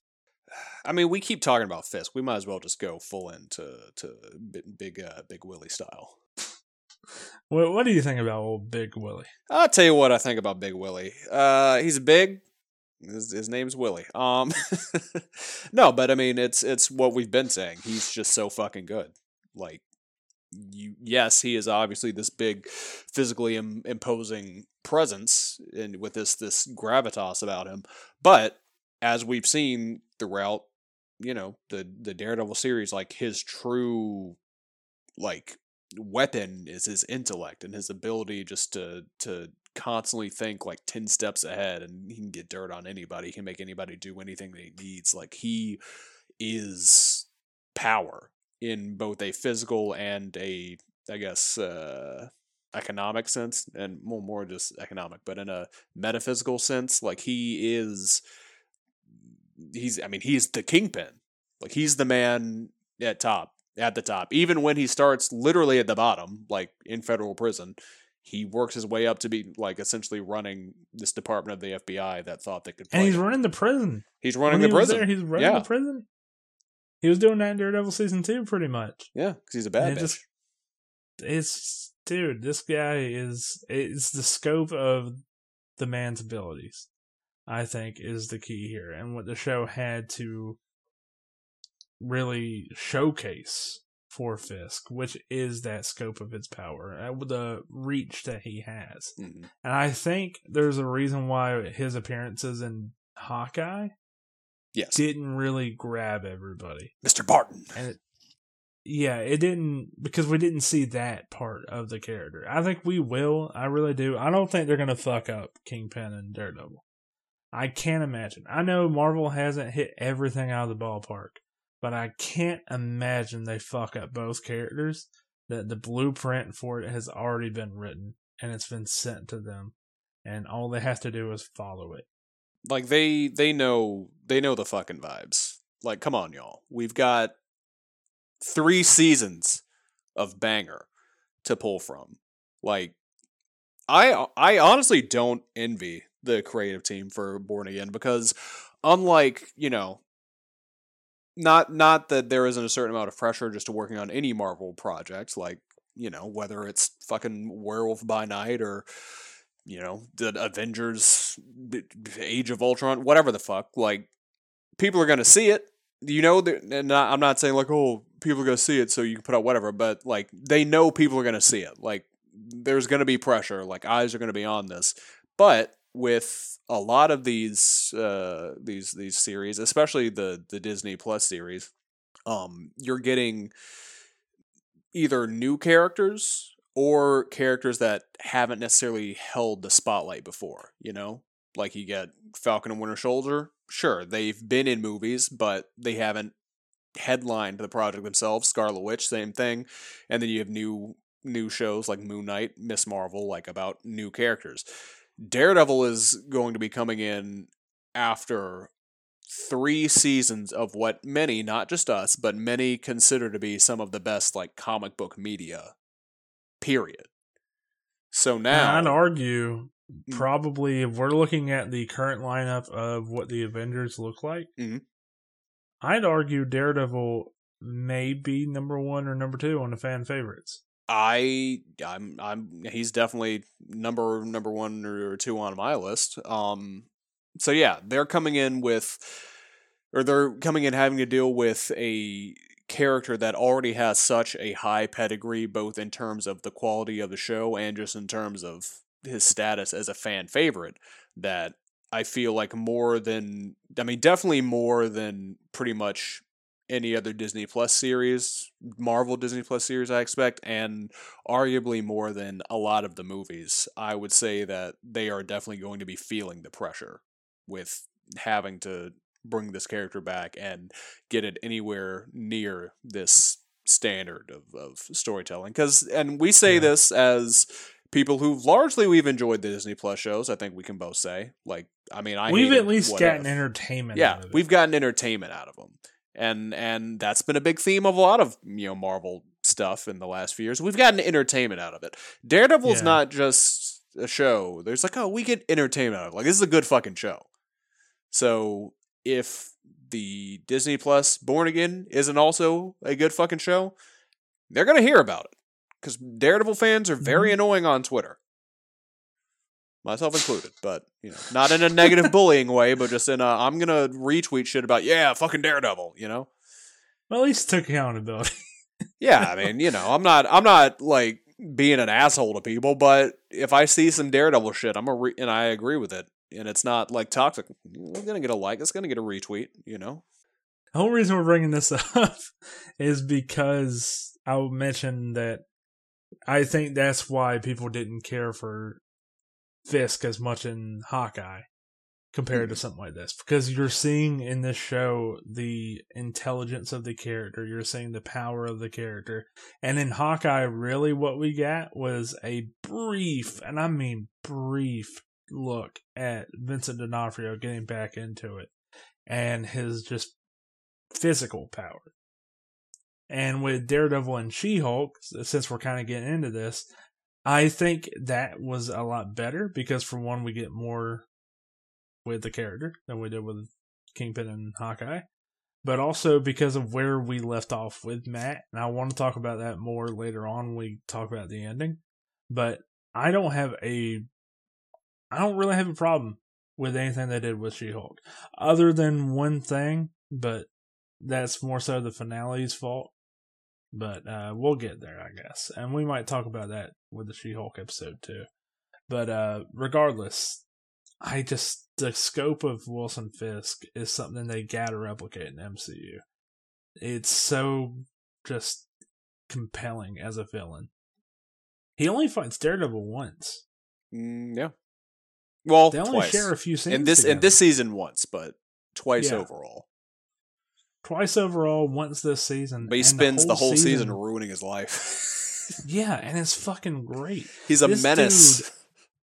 I mean, we keep talking about Fisk. We might as well just go full into Big Willie style. What do you think about old Big Willie? I'll tell you what I think about Big Willie. He's big. His name's Willie. No, but I mean, it's what we've been saying. He's just so fucking good. Like, yes, he is obviously this big, physically imposing presence, and with this gravitas about him. But as we've seen throughout, the Daredevil series, like his true, like, weapon is his intellect and his ability just to constantly think like 10 steps ahead, and he can get dirt on anybody. He can make anybody do anything that he needs. Like, he is power in both a physical and a, I guess, economic sense, and more just economic, but in a metaphysical sense, like he's the kingpin. Like, he's the man at the top. Even when he starts literally at the bottom, like in federal prison, he works his way up to be like essentially running this department of the FBI that thought they could play And he's him. running the prison. He's running the prison. He's running the prison. He was doing that in Daredevil season 2 pretty much. Yeah, because he's a bad bitch. Dude, this guy it's the scope of the man's abilities, I think, is the key here. And what the show had to really showcase for Fisk, which is that scope of his power, the reach that he has. Mm-hmm. And I think there's a reason why his appearances in Hawkeye didn't really grab everybody. Mr. Barton. And it didn't, because we didn't see that part of the character. I think we will. I really do. I don't think they're going to fuck up Kingpin and Daredevil. I can't imagine. I know Marvel hasn't hit everything out of the ballpark, but I can't imagine they fuck up both characters. That the blueprint for it has already been written and it's been sent to them, and all they have to do is follow it. Like, they know the fucking vibes. Like, come on, y'all. We've got 3 seasons of banger to pull from. Like, I honestly don't envy the creative team for Born Again, because unlike, not that there isn't a certain amount of pressure just to working on any Marvel project, like, whether it's fucking Werewolf by Night or, the Avengers, Age of Ultron, whatever the fuck, like, people are going to see it. And I'm not saying like, oh, people are going to see it so you can put out whatever, but like, they know people are going to see it. Like, there's going to be pressure, like, eyes are going to be on this. But with a lot of these series, especially the Disney Plus series, you're getting either new characters or characters that haven't necessarily held the spotlight before, Like, you get Falcon and Winter Soldier. Sure, they've been in movies, but they haven't headlined the project themselves. Scarlet Witch, same thing. And then you have new shows like Moon Knight, Miss Marvel, like about new characters. Daredevil is going to be coming in after 3 seasons of what many, not just us, but many consider to be some of the best, like, comic book media, period. So now, I'd argue probably, if we're looking at the current lineup of what the Avengers look like, I'd argue Daredevil may be number 1 or number 2 on the fan favorites. He's definitely number 1 or 2 on my list. So yeah, they're coming in having to deal with a character that already has such a high pedigree, both in terms of the quality of the show and just in terms of his status as a fan favorite, that I feel like definitely more than pretty much any other Disney Plus series, Marvel Disney Plus series, I expect, and arguably more than a lot of the movies. I would say that they are definitely going to be feeling the pressure with having to bring this character back and get it anywhere near this standard of storytelling. And we say this as people we've enjoyed the Disney Plus shows. I think we can both say, like, we've at least gotten entertainment out of it. We've gotten entertainment out of them. And that's been a big theme of a lot of, Marvel stuff in the last few years. We've gotten entertainment out of it. Daredevil's not just a show. There's like, we get entertainment out of it. Like, this is a good fucking show. So if the Disney Plus Born Again isn't also a good fucking show, they're going to hear about it. Because Daredevil fans are very annoying on Twitter. Myself included, but, you know, not in a negative bullying way, but just in a, I'm going to retweet shit about, yeah, fucking Daredevil, you know? Well, at least took accountability. Yeah, I mean, you know, I'm not like being an asshole to people, but if I see some Daredevil shit, and I agree with it, and it's not like toxic, it's gonna get a like, it's gonna get a retweet, you know. The whole reason we're bringing this up is because I mentioned that I think that's why people didn't care for Fisk as much in Hawkeye compared to something like this, because you're seeing in this show the intelligence of the character, you're seeing the power of the character, and in Hawkeye really what we got was a brief, and I mean brief, look at Vincent D'Onofrio getting back into it and his just physical power. And with Daredevil and She-Hulk, since we're kind of getting into this, I think that was a lot better because for one, we get more with the character than we did with Kingpin and Hawkeye, but also because of where we left off with Matt, and I want to talk about that more later on when we talk about the ending. But I don't really have a problem with anything they did with She-Hulk, other than one thing, but that's more so the finale's fault. But we'll get there, I guess, and we might talk about that with the She-Hulk episode too. But regardless, the scope of Wilson Fisk is something they gotta replicate in MCU. It's so just compelling as a villain. He only fights Daredevil once. Yeah. Well, they only twice. Share a few scenes in this season once, but twice overall. Twice overall, once this season. But he spends the whole season ruining his life. Yeah, and it's fucking great. He's a menace. Dude,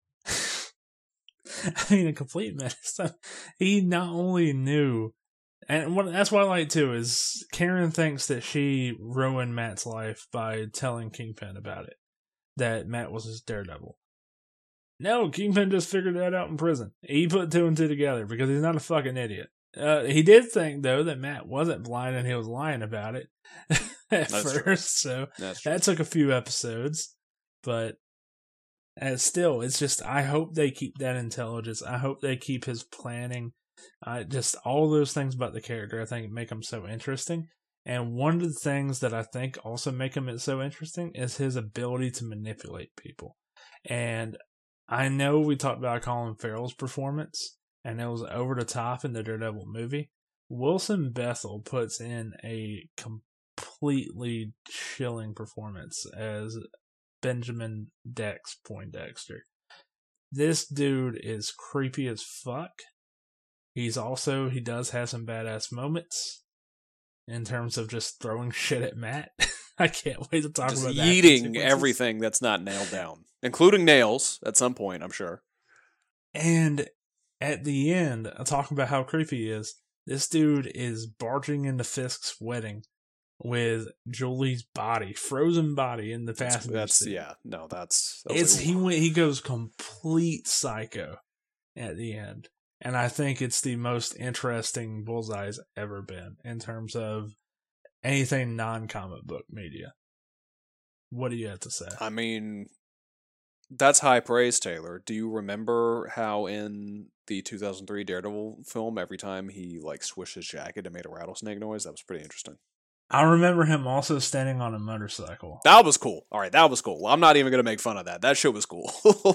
I mean, a complete menace. He not only knew, and that's what I like too, is Karen thinks that she ruined Matt's life by telling Kingpin about it, that Matt was his Daredevil. No, Kingpin just figured that out in prison. He put two and two together because he's not a fucking idiot. He did think, though, that Matt wasn't blind and he was lying about it at first, so that took a few episodes, but still, it's just, I hope they keep that intelligence. I hope they keep his planning. Just all those things about the character, I think, make him so interesting. And one of the things that I think also make him so interesting is his ability to manipulate people. And I know we talked about Colin Farrell's performance, and it was over the top in the Daredevil movie. Wilson Bethel puts in a completely chilling performance as Benjamin Dex Poindexter. This dude is creepy as fuck. He does have some badass moments in terms of just throwing shit at Matt. I can't wait to talk about that. Yeeting everything that's not nailed down, including nails at some point, I'm sure. And at the end, talking about how creepy he is, this dude is barging into Fisk's wedding with Julie's body, frozen body in the passenger seat. He goes complete psycho at the end. And I think it's the most interesting Bullseye's ever been in terms of anything non-comic book media. What do you have to say? I mean, that's high praise, Taylor. Do you remember how in the 2003 Daredevil film, every time he swished his jacket and made a rattlesnake noise? That was pretty interesting. I remember him also standing on a motorcycle. That was cool. All right, that was cool. I'm not even going to make fun of that. That shit was cool.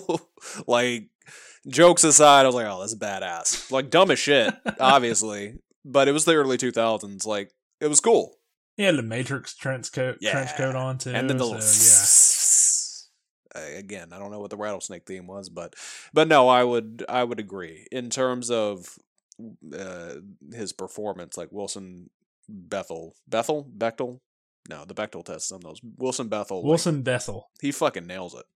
Jokes aside, I was like, oh, that's badass. Dumb as shit, obviously. But it was the early 2000s. It was cool. He had the Matrix trench coat on, too. And then the little... Again, I don't know what the rattlesnake theme was, but no, I would agree. In terms of his performance, Wilson Bechtel? No, the Bechdel test on those. Wilson Bethel. He fucking nails it.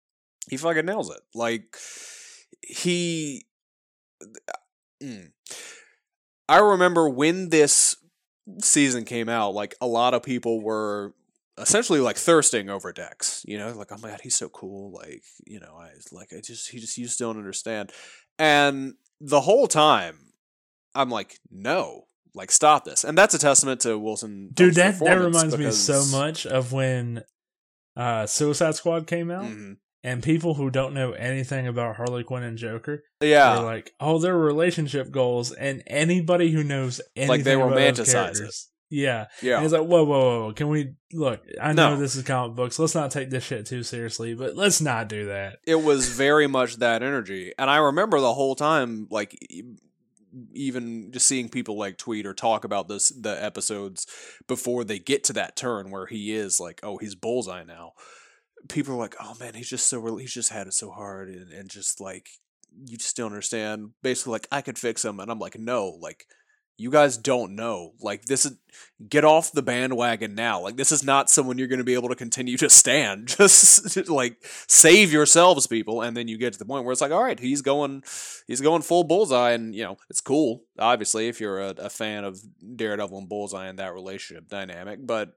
I remember when this season came out, a lot of people were essentially thirsting over Dex, oh my god, he's so cool, he just don't understand. And the whole time I'm like, no, like stop this. And that's a testament to Wilson. Dude, Fields' that reminds because, me so much of when Suicide Squad came out. Mm-hmm. And people who don't know anything about Harley Quinn and Joker, yeah, they're like, "Oh, they're relationship goals." And anybody who knows anything like they about romanticize it. Yeah. Yeah. And it's like, whoa. Can we look? I know No. this is comic books. Let's not take this shit too seriously, but let's not do that. It was very much that energy. And I remember the whole time, like, even just seeing people like tweet or talk about the episodes before they get to that turn where he is like, oh, he's Bullseye now. People are like, oh man, he's just had it so hard, and just like, you just don't understand. Basically, like, I could fix him, and I'm like, no, like, you guys don't know. Like, this is, get off the bandwagon now. Like, this is not someone you're going to be able to continue to stand. Just like, save yourselves, people. And then you get to the point where it's like, all right, he's going full Bullseye, and you know, it's cool. Obviously, if you're a fan of Daredevil and Bullseye and that relationship dynamic, but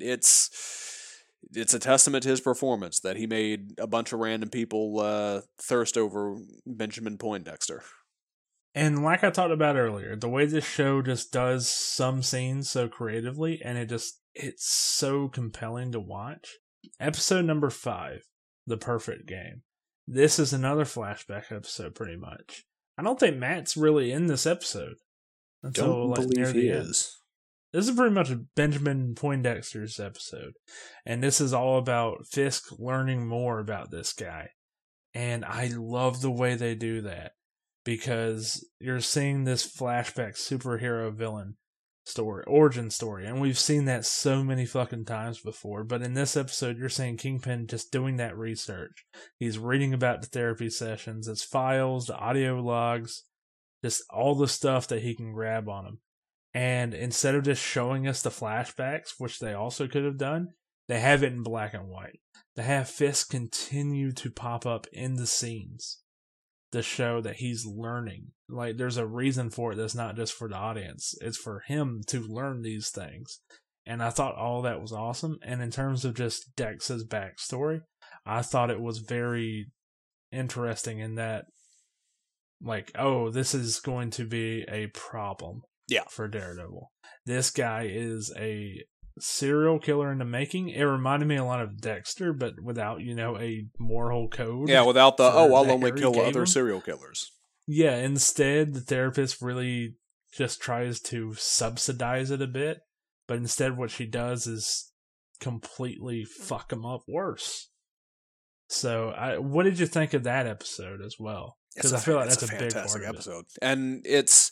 it's a testament to his performance that he made a bunch of random people thirst over Benjamin Poindexter. And like I talked about earlier, the way this show just does some scenes so creatively, and it's so compelling to watch. Episode number 5, The Perfect Game. This is another flashback episode, pretty much. I don't think Matt's really in this episode. Don't believe he is. This is pretty much Benjamin Poindexter's episode. And this is all about Fisk learning more about this guy. And I love the way they do that. Because you're seeing this flashback superhero villain story, origin story. And we've seen that so many fucking times before. But in this episode, you're seeing Kingpin just doing that research. He's reading about the therapy sessions, his files, the audio logs, just all the stuff that he can grab on him. And instead of just showing us the flashbacks, which they also could have done, they have it in black and white. They have Fisk continue to pop up in the scenes to show that he's learning. Like, there's a reason for it that's not just for the audience. It's for him to learn these things. And I thought all that was awesome. And in terms of just Dex's backstory, I thought it was very interesting in that, like, oh, this is going to be a problem. Yeah. For Daredevil. This guy is a serial killer in the making. It reminded me a lot of Dexter, but without, a moral code. Yeah, without I'll only kill other serial killers. Yeah, instead, the therapist really just tries to subsidize it a bit, but instead what she does is completely fuck him up worse. So, what did you think of that episode as well? Because I feel like that's a big part of episode. And it's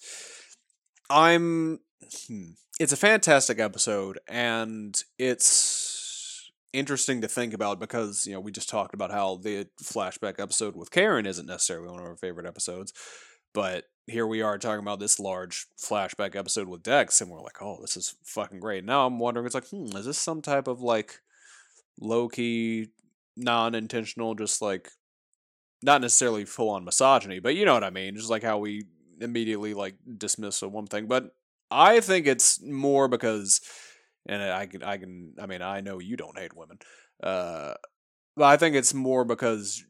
a fantastic episode, and it's interesting to think about because, we just talked about how the flashback episode with Karen isn't necessarily one of our favorite episodes, but here we are talking about this large flashback episode with Dex, and we're like, oh, this is fucking great. Now I'm wondering, it's like, is this some type of, like, low-key, non-intentional, just, like, not necessarily full-on misogyny, but you know what I mean, just like how we immediately like dismiss one thing, but I think it's more because, and I know you don't hate women, but I think it's more because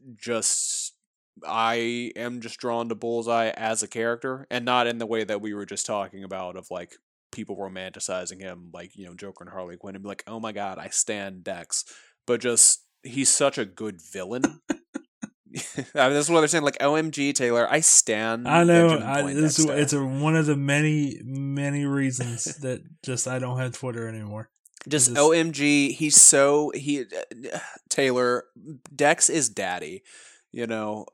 I am just drawn to Bullseye as a character, and not in the way that we were just talking about of like people romanticizing him, like Joker and Harley Quinn, and be like, oh my god, I stan Dex, but just he's such a good villain. I mean, that's what they're saying. Like, OMG, Taylor, I stan. I know. It's one of the many, many reasons that just I don't have Twitter anymore. Just OMG, Taylor, Dex is daddy. But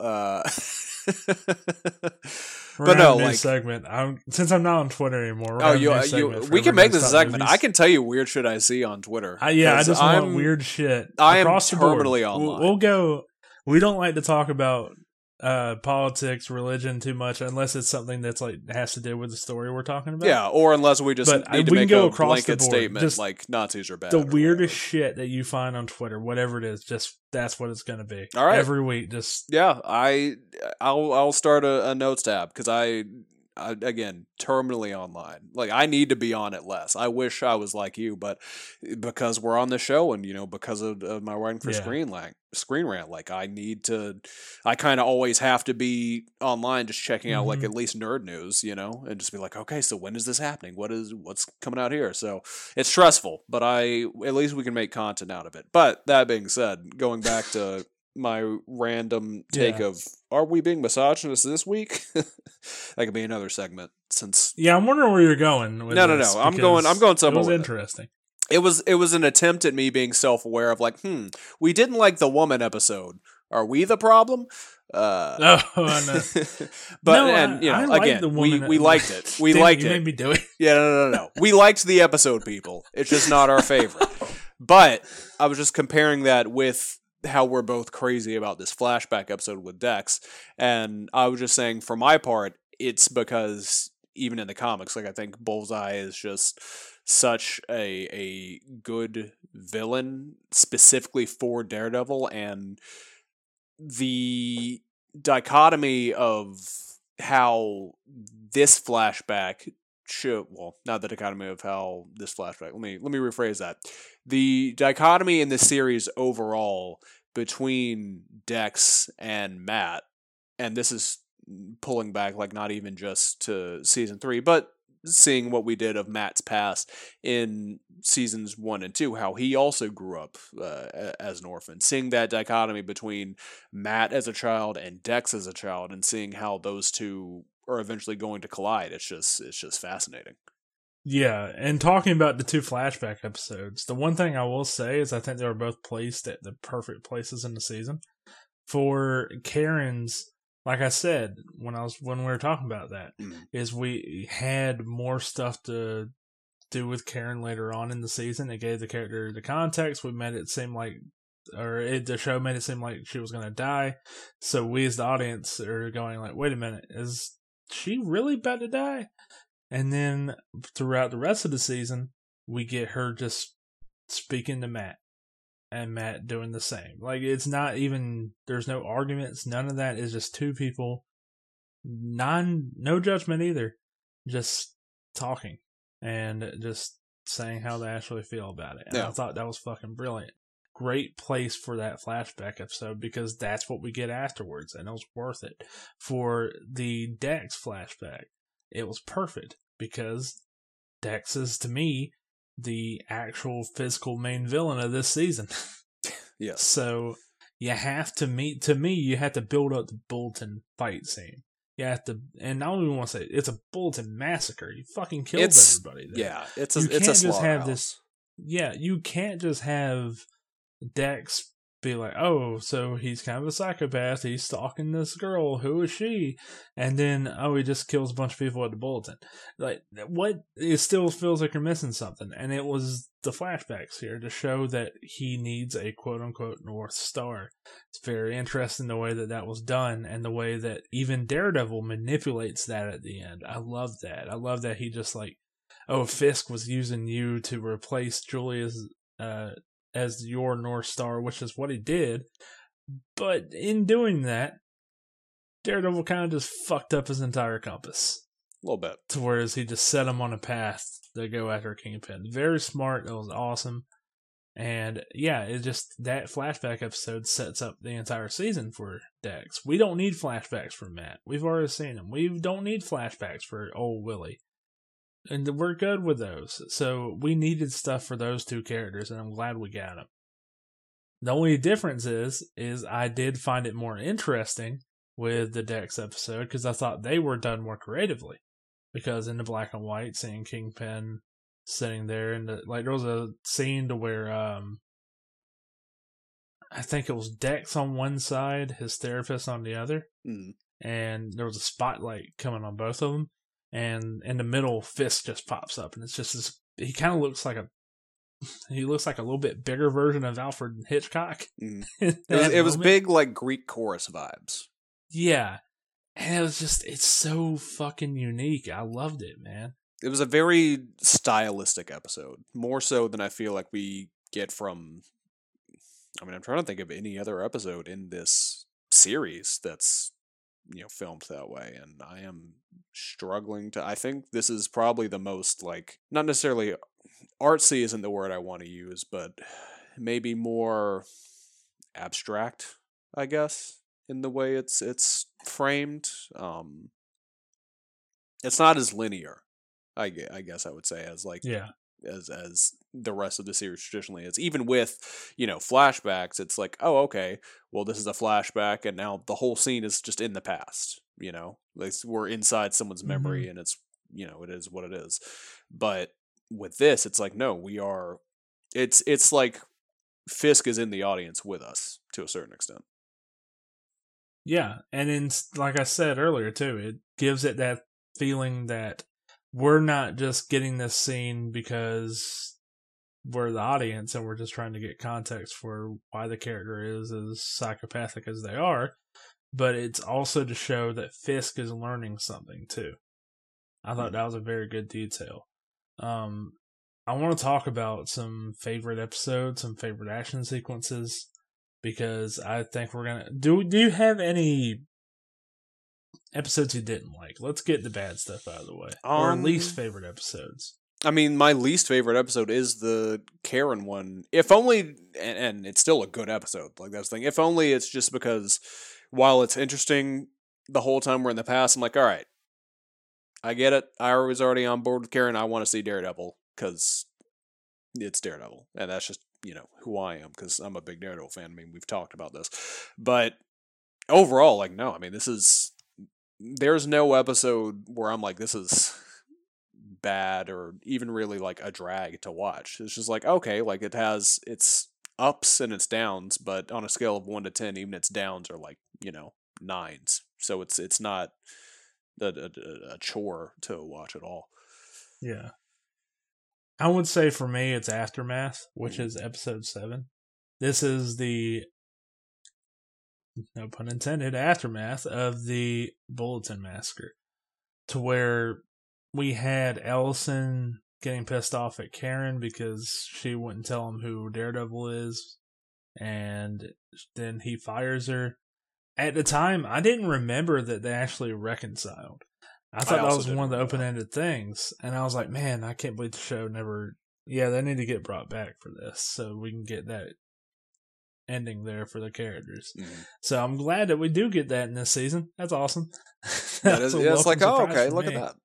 no, like segment. Since I'm not on Twitter anymore. We can make this a segment. Movies. I can tell you weird shit I see on Twitter. I just want weird shit. I am terminally online. We'll go. We don't like to talk about politics, religion too much unless it's something that's like has to do with the story we're talking about. Yeah, or unless we just need to make a blanket statement just like Nazis are bad. The weirdest shit that you find on Twitter, whatever it is, just that's what it's going to be. All right, every week, just I'll start a notes tab because I again, terminally online. Like, I need to be on it less. I wish I was like you, but because we're on the show and, because of my writing for Screen Rant, like, I kind of always have to be online just checking out, like, at least nerd news, and just be like, okay, so when is this happening? What's coming out here? So it's stressful, but at least we can make content out of it. But that being said, going back to my random take of, are we being misogynist this week? That could be another segment since. Yeah, I'm wondering where you're going with No. I'm going somewhere. It was interesting. It was an attempt at me being self-aware of like, we didn't like the woman episode. Are we the problem? Oh, no. But no, and I again, the woman we liked it. We Damn, liked you it. made me do it. Yeah, no. We liked the episode, people. It's just not our favorite. But I was just comparing that with how we're both crazy about this flashback episode with Dex, and I was just saying, for my part, it's because even in the comics, like, I think Bullseye is just such a good villain specifically for Daredevil, and the dichotomy of how this flashback not the dichotomy of how this flashback. Let me rephrase that. The dichotomy in the series overall between Dex and Matt, and this is pulling back, like, not even just to season 3, but seeing what we did of Matt's past in seasons 1 and 2, how he also grew up as an orphan, seeing that dichotomy between Matt as a child and Dex as a child, and seeing how those two are eventually going to collide. It's just fascinating. Yeah, and talking about the 2 flashback episodes, the one thing I will say is I think they were both placed at the perfect places in the season. For Karen's, like I said when we were talking about that, is we had more stuff to do with Karen later on in the season. It gave the character the context. We made it seem like, the show made it seem like she was going to die. So we as the audience are going like, wait a minute, is she really about to die? And then throughout the rest of the season, we get her just speaking to Matt, and Matt doing the same. Like, it's not even, there's no arguments, none of that. It's just 2 people, no judgment either, just talking and just saying how they actually feel about it. And I thought that was fucking brilliant. Great place for that flashback episode, because that's what we get afterwards, and it was worth it. For the Dex flashback, it was perfect, because Dex is, to me, the actual physical main villain of this season. Yes. So you have to you have to build up the Bulletin fight scene. You have to, and I don't even want to say it's a Bulletin massacre. You fucking killed everybody there. Yeah, it's a slaughterhouse. You can't just have Dex be like, oh, so he's kind of a psychopath. He's stalking this girl. Who is she? And then, he just kills a bunch of people at the Bulletin. Like, what? It still feels like you're missing something. And it was the flashbacks here to show that he needs a quote-unquote North Star. It's very interesting the way that was done, and the way that even Daredevil manipulates that at the end. I love that. I love that he just like, Fisk was using you to replace Julia's, as your North Star, which is what he did. But in doing that, Daredevil kind of just fucked up his entire compass. A little bit. To whereas he just set him on a path to go after Kingpin. Very smart. It was awesome. And yeah, it just, that flashback episode sets up the entire season for Dex. We don't need flashbacks for Matt. We've already seen them. We don't need flashbacks for old Willie. And we're good with those. So we needed stuff for those 2 characters, and I'm glad we got them. The only difference is I did find it more interesting with the Dex episode, because I thought they were done more creatively. Because in the black and white, seeing Kingpin sitting there, and there was a scene to where I think it was Dex on one side, his therapist on the other, and there was a spotlight coming on both of them. And in the middle, Fisk just pops up, and it's just this. He kind of looks like a little bit bigger version of Alfred Hitchcock. It was big, like, Greek chorus vibes. Yeah, and it was just, it's so fucking unique. I loved it, man. It was a very stylistic episode, more so than I feel like we get from. I mean, I'm trying to think of any other episode in this series that's filmed that way, and I am struggling to. I think this is probably the most, like, not necessarily artsy isn't the word I want to use, but maybe more abstract, I guess, in the way it's framed. It's not as linear, I guess I would say, as like as the rest of the series traditionally is. Even with flashbacks, it's like, oh, okay, well, this is a flashback, and now the whole scene is just in the past. Like, we're inside someone's memory, and it's it is what it is. But with this, it's like, no, we are. It's like Fisk is in the audience with us to a certain extent. Yeah, and then, like I said earlier too, it gives it that feeling that we're not just getting this scene because we're the audience and we're just trying to get context for why the character is as psychopathic as they are, but it's also to show that Fisk is learning something too. I thought that was a very good detail. I want to talk about some favorite episodes, some favorite action sequences, because I think we're gonna do you have any episodes you didn't like? Let's get the bad stuff out of the way. Or least favorite episodes. I mean, my least favorite episode is the Karen one. If only, and it's still a good episode, like, that's the thing. If only it's just because while it's interesting the whole time we're in the past, I'm like, all right, I get it. I was already on board with Karen. I want to see Daredevil because it's Daredevil. And that's just, who I am, because I'm a big Daredevil fan. I mean, we've talked about this. But overall, like, no, I mean, there's no episode where I'm like, this is bad or even really like a drag to watch. It's just like, okay, like, it has its ups and its downs, but on a scale of 1 to 10, even its downs are like, 9s. So it's not a chore to watch at all. Yeah. I would say for me, it's Aftermath, which is episode 7. This is the, no pun intended, aftermath of the Bulletin Massacre, to where we had Ellison getting pissed off at Karen because she wouldn't tell him who Daredevil is, and then he fires her. At the time, I didn't remember that they actually reconciled. I thought that was one of the open-ended things, and I was like, man, I can't believe the show never... Yeah, they need to get brought back for this, so we can get that ending there for the characters. Mm-hmm. So I'm glad that we do get that in this season. That's awesome. It's like, oh, okay, look at that.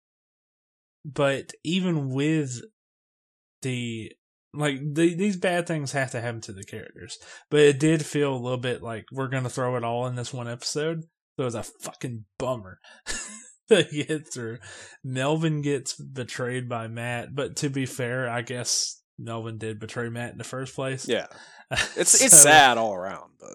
But even with these bad things have to happen to the characters. But it did feel a little bit like we're going to throw it all in this one episode. So it was a fucking bummer to get through. Melvin gets betrayed by Matt, but to be fair, I guess Melvin did betray Matt in the first place. Yeah. It's sad all around, but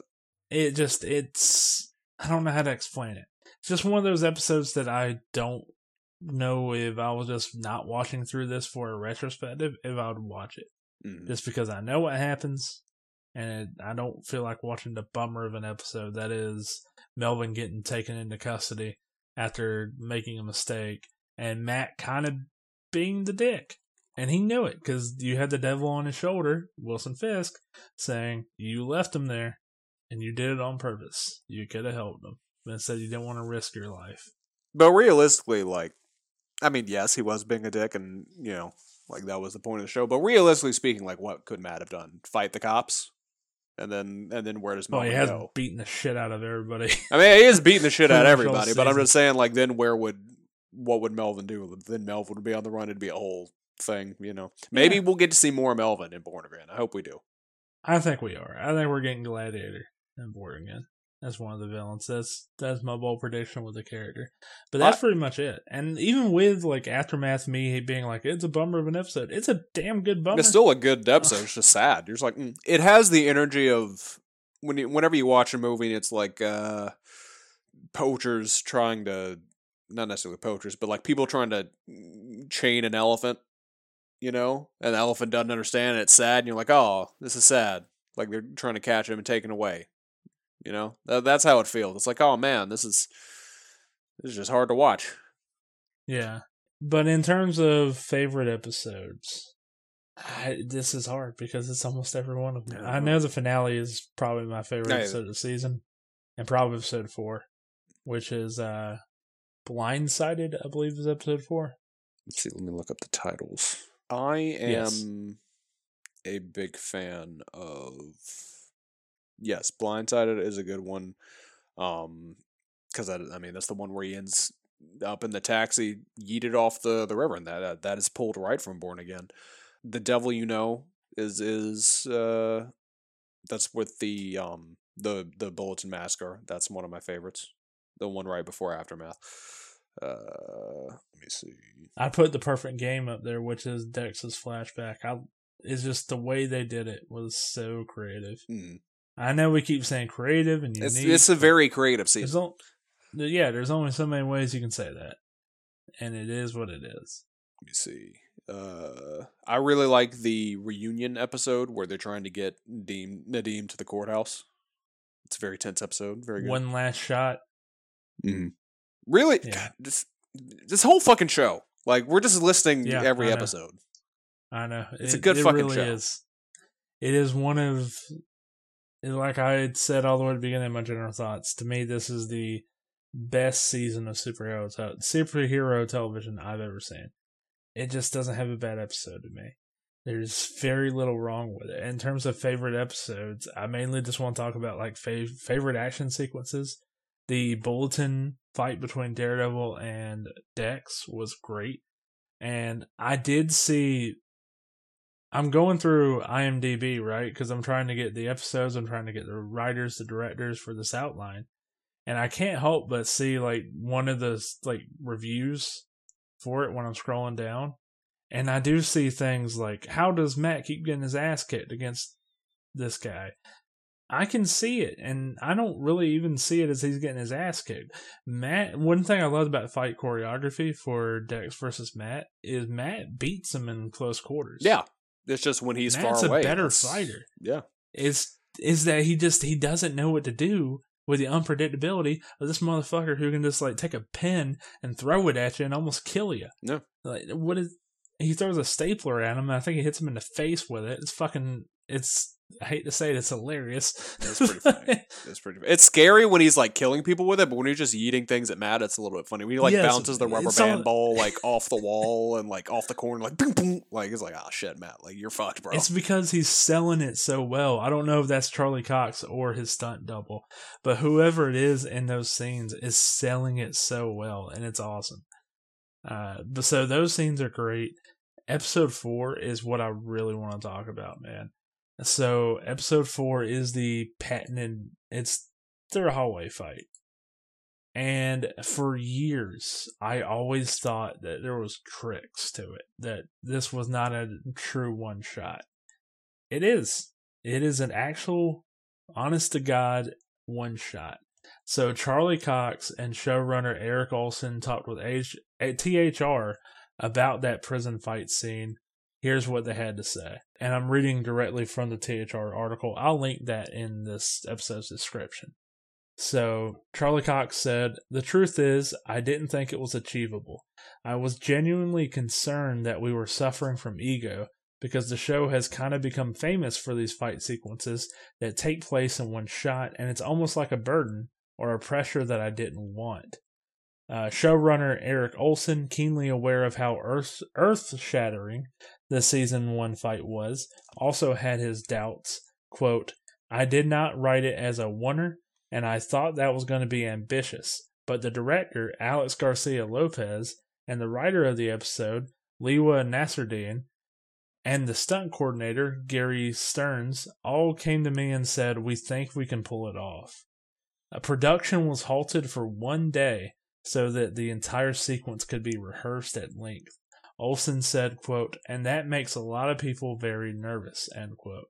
it's I don't know how to explain it. It's just one of those episodes that I don't know if I was just not watching through this for a retrospective, if I would watch it. Just because I know what happens, and I don't feel like watching the bummer of an episode that is Melvin getting taken into custody after making a mistake, and Matt kind of being the dick. And he knew it, because you had the devil on his shoulder, Wilson Fisk, saying, you left him there, and you did it on purpose. You could have helped him, but instead you didn't want to risk your life. But realistically, like, I mean, yes, he was being a dick, and, like, that was the point of the show. But realistically speaking, like, what could Matt have done? Fight the cops? And then where does Melvin go? He has beaten the shit out of everybody. I mean, he is beating the shit out of everybody, but I'm just saying, like, then what would Melvin do? Then Melvin would be on the run. It'd be a whole thing, Maybe we'll get to see more Melvin in Born Again. I hope we do. I think we are. I think we're getting Gladiator in Born Again. That's one of the villains. That's my bold prediction with the character. But that's pretty much it. And even with, like, Aftermath, me being like, it's a bummer of an episode, it's a damn good bummer. It's still a good episode. It's just sad. You're just like, it has the energy of whenever you watch a movie, it's like poachers trying to, not necessarily poachers, but like people trying to chain an elephant, and the elephant doesn't understand, and it's sad, and you're like, oh, this is sad. Like, they're trying to catch him and take him away. That's how it feels. It's like, oh man, this is just hard to watch. Yeah. But in terms of favorite episodes, this is hard because it's almost every one of them. I know the finale is probably my favorite episode of the season, and probably episode 4. which is Blindsided, I believe is episode 4. Let's see, let me look up the titles. I am a big fan of... Yes, Blindsided is a good one. Because, I mean, that's the one where he ends up in the taxi, yeeted off the river, and that is pulled right from Born Again. The Devil You Know is that's with the Bulletin Massacre. That's one of my favorites. The one right before Aftermath. Let me see. I put The Perfect Game up there, which is Dex's flashback. It's just the way they did it was so creative. Mm. I know we keep saying creative and unique. It's a very creative season. There's only so many ways you can say that, and it is what it is. Let me see. I really like the reunion episode where they're trying to get Nadim to the courthouse. It's a very tense episode. Very good. One Last Shot. Mm-hmm. Really? Yeah. God, this whole fucking show. Like, we're just listing every episode. I know. It's a good fucking really show. Is. It is one of, like I had said all the way at the beginning of my general thoughts, to me this is the best season of superhero television I've ever seen. It just doesn't have a bad episode to me. There's very little wrong with it. In terms of favorite episodes, I mainly just want to talk about like favorite action sequences. The Bulletin fight between Daredevil and Dex was great. And I did see... I'm going through IMDb, right? Because I'm trying to get the episodes. I'm trying to get the writers, the directors for this outline. And I can't help but see like one of the like reviews for it when I'm scrolling down. And I do see things like, how does Matt keep getting his ass kicked against this guy? I can see it, and I don't really even see it as he's getting his ass kicked. One thing I loved about fight choreography for Dex versus Matt is Matt beats him in close quarters. Yeah. It's just when he's Matt's far away. a better fighter. Yeah. Is that he doesn't know what to do with the unpredictability of this motherfucker who can just like take a pen and throw it at you and almost kill you. No. Like he throws a stapler at him and I think he hits him in the face with it. I hate to say it, it's hilarious. It's pretty funny. It's scary when he's like killing people with it, but when he's just yeeting things at Matt, it's a little bit funny. When he like bounces the rubber band ball like off the wall and like off the corner, like boom, boom, like it's like, oh shit, Matt, like you're fucked, bro. It's because he's selling it so well. I don't know if that's Charlie Cox or his stunt double, but whoever it is in those scenes is selling it so well, and it's awesome. So those scenes are great. Episode 4 is what I really want to talk about, man. So episode 4 is the patented, it's their hallway fight. And for years, I always thought that there was tricks to it, that this was not a true one shot. It is. It is an actual, honest to God, one shot. So Charlie Cox and showrunner Eric Olson talked with THR about that prison fight scene. Here's what they had to say. And I'm reading directly from the THR article. I'll link that in this episode's description. So, Charlie Cox said, "The truth is, I didn't think it was achievable. I was genuinely concerned that we were suffering from ego, because the show has kind of become famous for these fight sequences that take place in one shot, and it's almost like a burden or a pressure that I didn't want." Showrunner Eric Olson, keenly aware of how earth-shattering the season 1 fight was, also had his doubts. Quote, "I did not write it as a oneer, and I thought that was going to be ambitious. But the director, Alex Garcia Lopez, and the writer of the episode, Lewa Nasruddin, and the stunt coordinator, Gary Stearns, all came to me and said, we think we can pull it off. Production was halted for 1 day so that the entire sequence could be rehearsed at length. Olson said, quote, and that makes a lot of people very nervous, end quote.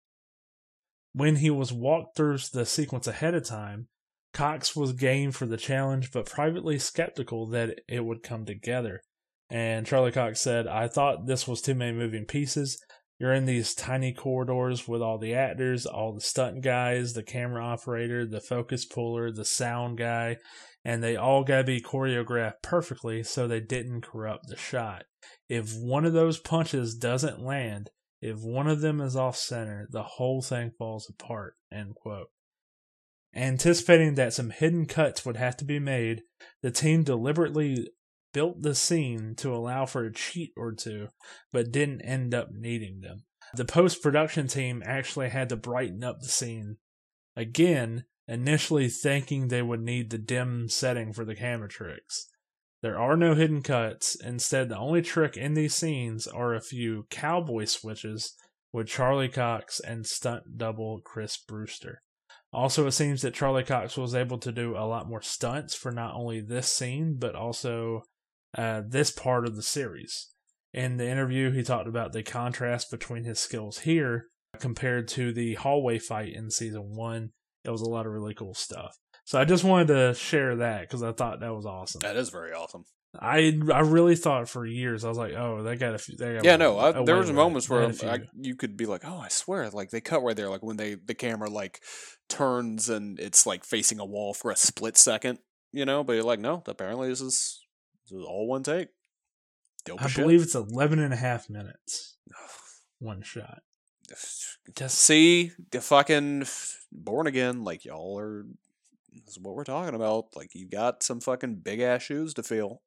When he was walked through the sequence ahead of time, Cox was game for the challenge, but privately skeptical that it would come together. And Charlie Cox said, I thought this was too many moving pieces. You're in these tiny corridors with all the actors, all the stunt guys, the camera operator, the focus puller, the sound guy, and they all gotta be choreographed perfectly so they didn't corrupt the shot. If one of those punches doesn't land, if one of them is off center, the whole thing falls apart, end quote. Anticipating that some hidden cuts would have to be made, the team deliberately built the scene to allow for a cheat or two, but didn't end up needing them. The post-production team actually had to brighten up the scene again, initially thinking they would need the dim setting for the camera tricks. There are no hidden cuts. Instead, the only trick in these scenes are a few cowboy switches with Charlie Cox and stunt double Chris Brewster. Also, it seems that Charlie Cox was able to do a lot more stunts for not only this scene, but also this part of the series. In the interview, he talked about the contrast between his skills here compared to the hallway fight in season 1. It was a lot of really cool stuff. So I just wanted to share that because I thought that was awesome. That is very awesome. I really thought for years, I was like, oh, they got a few. There was moments where you could be like, oh, I swear, like they cut right there, like when the camera like turns and it's like facing a wall for a split second, but you're like, no, apparently this is all one take. Dope I shit. believe it's 11 and a half minutes. One shot. Just see the fucking Born Again, like y'all are. This is what we're talking about. Like, you got some fucking big ass shoes to fill.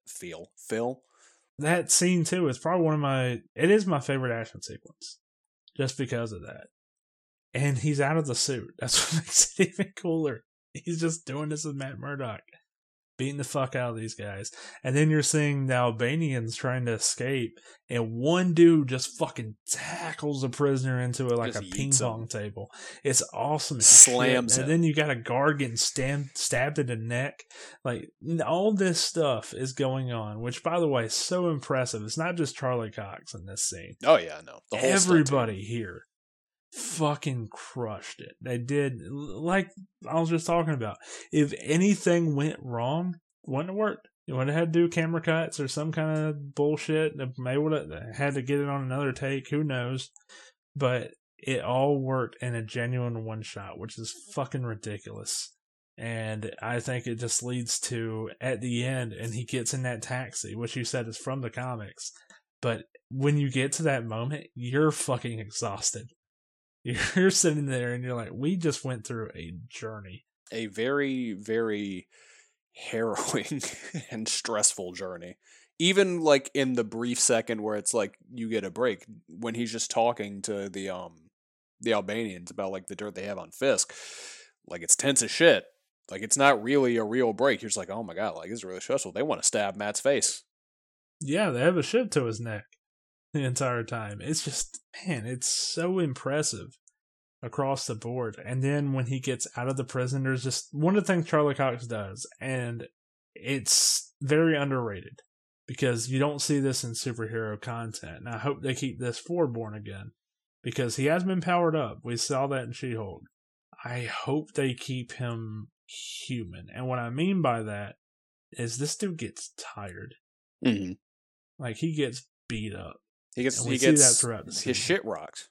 That scene too is probably it is my favorite action sequence, just because of that. And he's out of the suit. That's what makes it even cooler. He's just doing this with Matt Murdock, beating the fuck out of these guys. And then you're seeing the Albanians trying to escape, and one dude just fucking tackles a prisoner into a ping pong table. It's awesome. Slams him. And then you got a guard getting stabbed in the neck. Like, all this stuff is going on, which, by the way, is so impressive. It's not just Charlie Cox in this scene. Oh, yeah, no. The whole everybody here fucking crushed it. They did, like I was just talking about. If anything went wrong, it wouldn't have worked. You would have had to do camera cuts or some kind of bullshit. They would have had to get it on another take. Who knows? But it all worked in a genuine one shot, which is fucking ridiculous. And I think it just leads to, at the end, and he gets in that taxi, which you said is from the comics. But when you get to that moment, you're fucking exhausted. You're sitting there and you're like, we just went through a journey. A very, very harrowing and stressful journey. Even like in the brief second where it's like you get a break, when he's just talking to the Albanians about like the dirt they have on Fisk, like it's tense as shit. Like it's not really a real break. You're just like, oh my god, like this is really stressful. They want to stab Matt's face. Yeah, they have a shiv to his neck the entire time. It's just, man, it's so impressive across the board. And then when he gets out of the prison, there's just one of the things Charlie Cox does, and it's very underrated because you don't see this in superhero content. And I hope they keep this for Born Again because he has been powered up. We saw that in She-Hulk. I hope they keep him human. And what I mean by that is this dude gets tired. Mm-hmm. Like, he gets beat up. He gets that throughout the season. His shit rocked.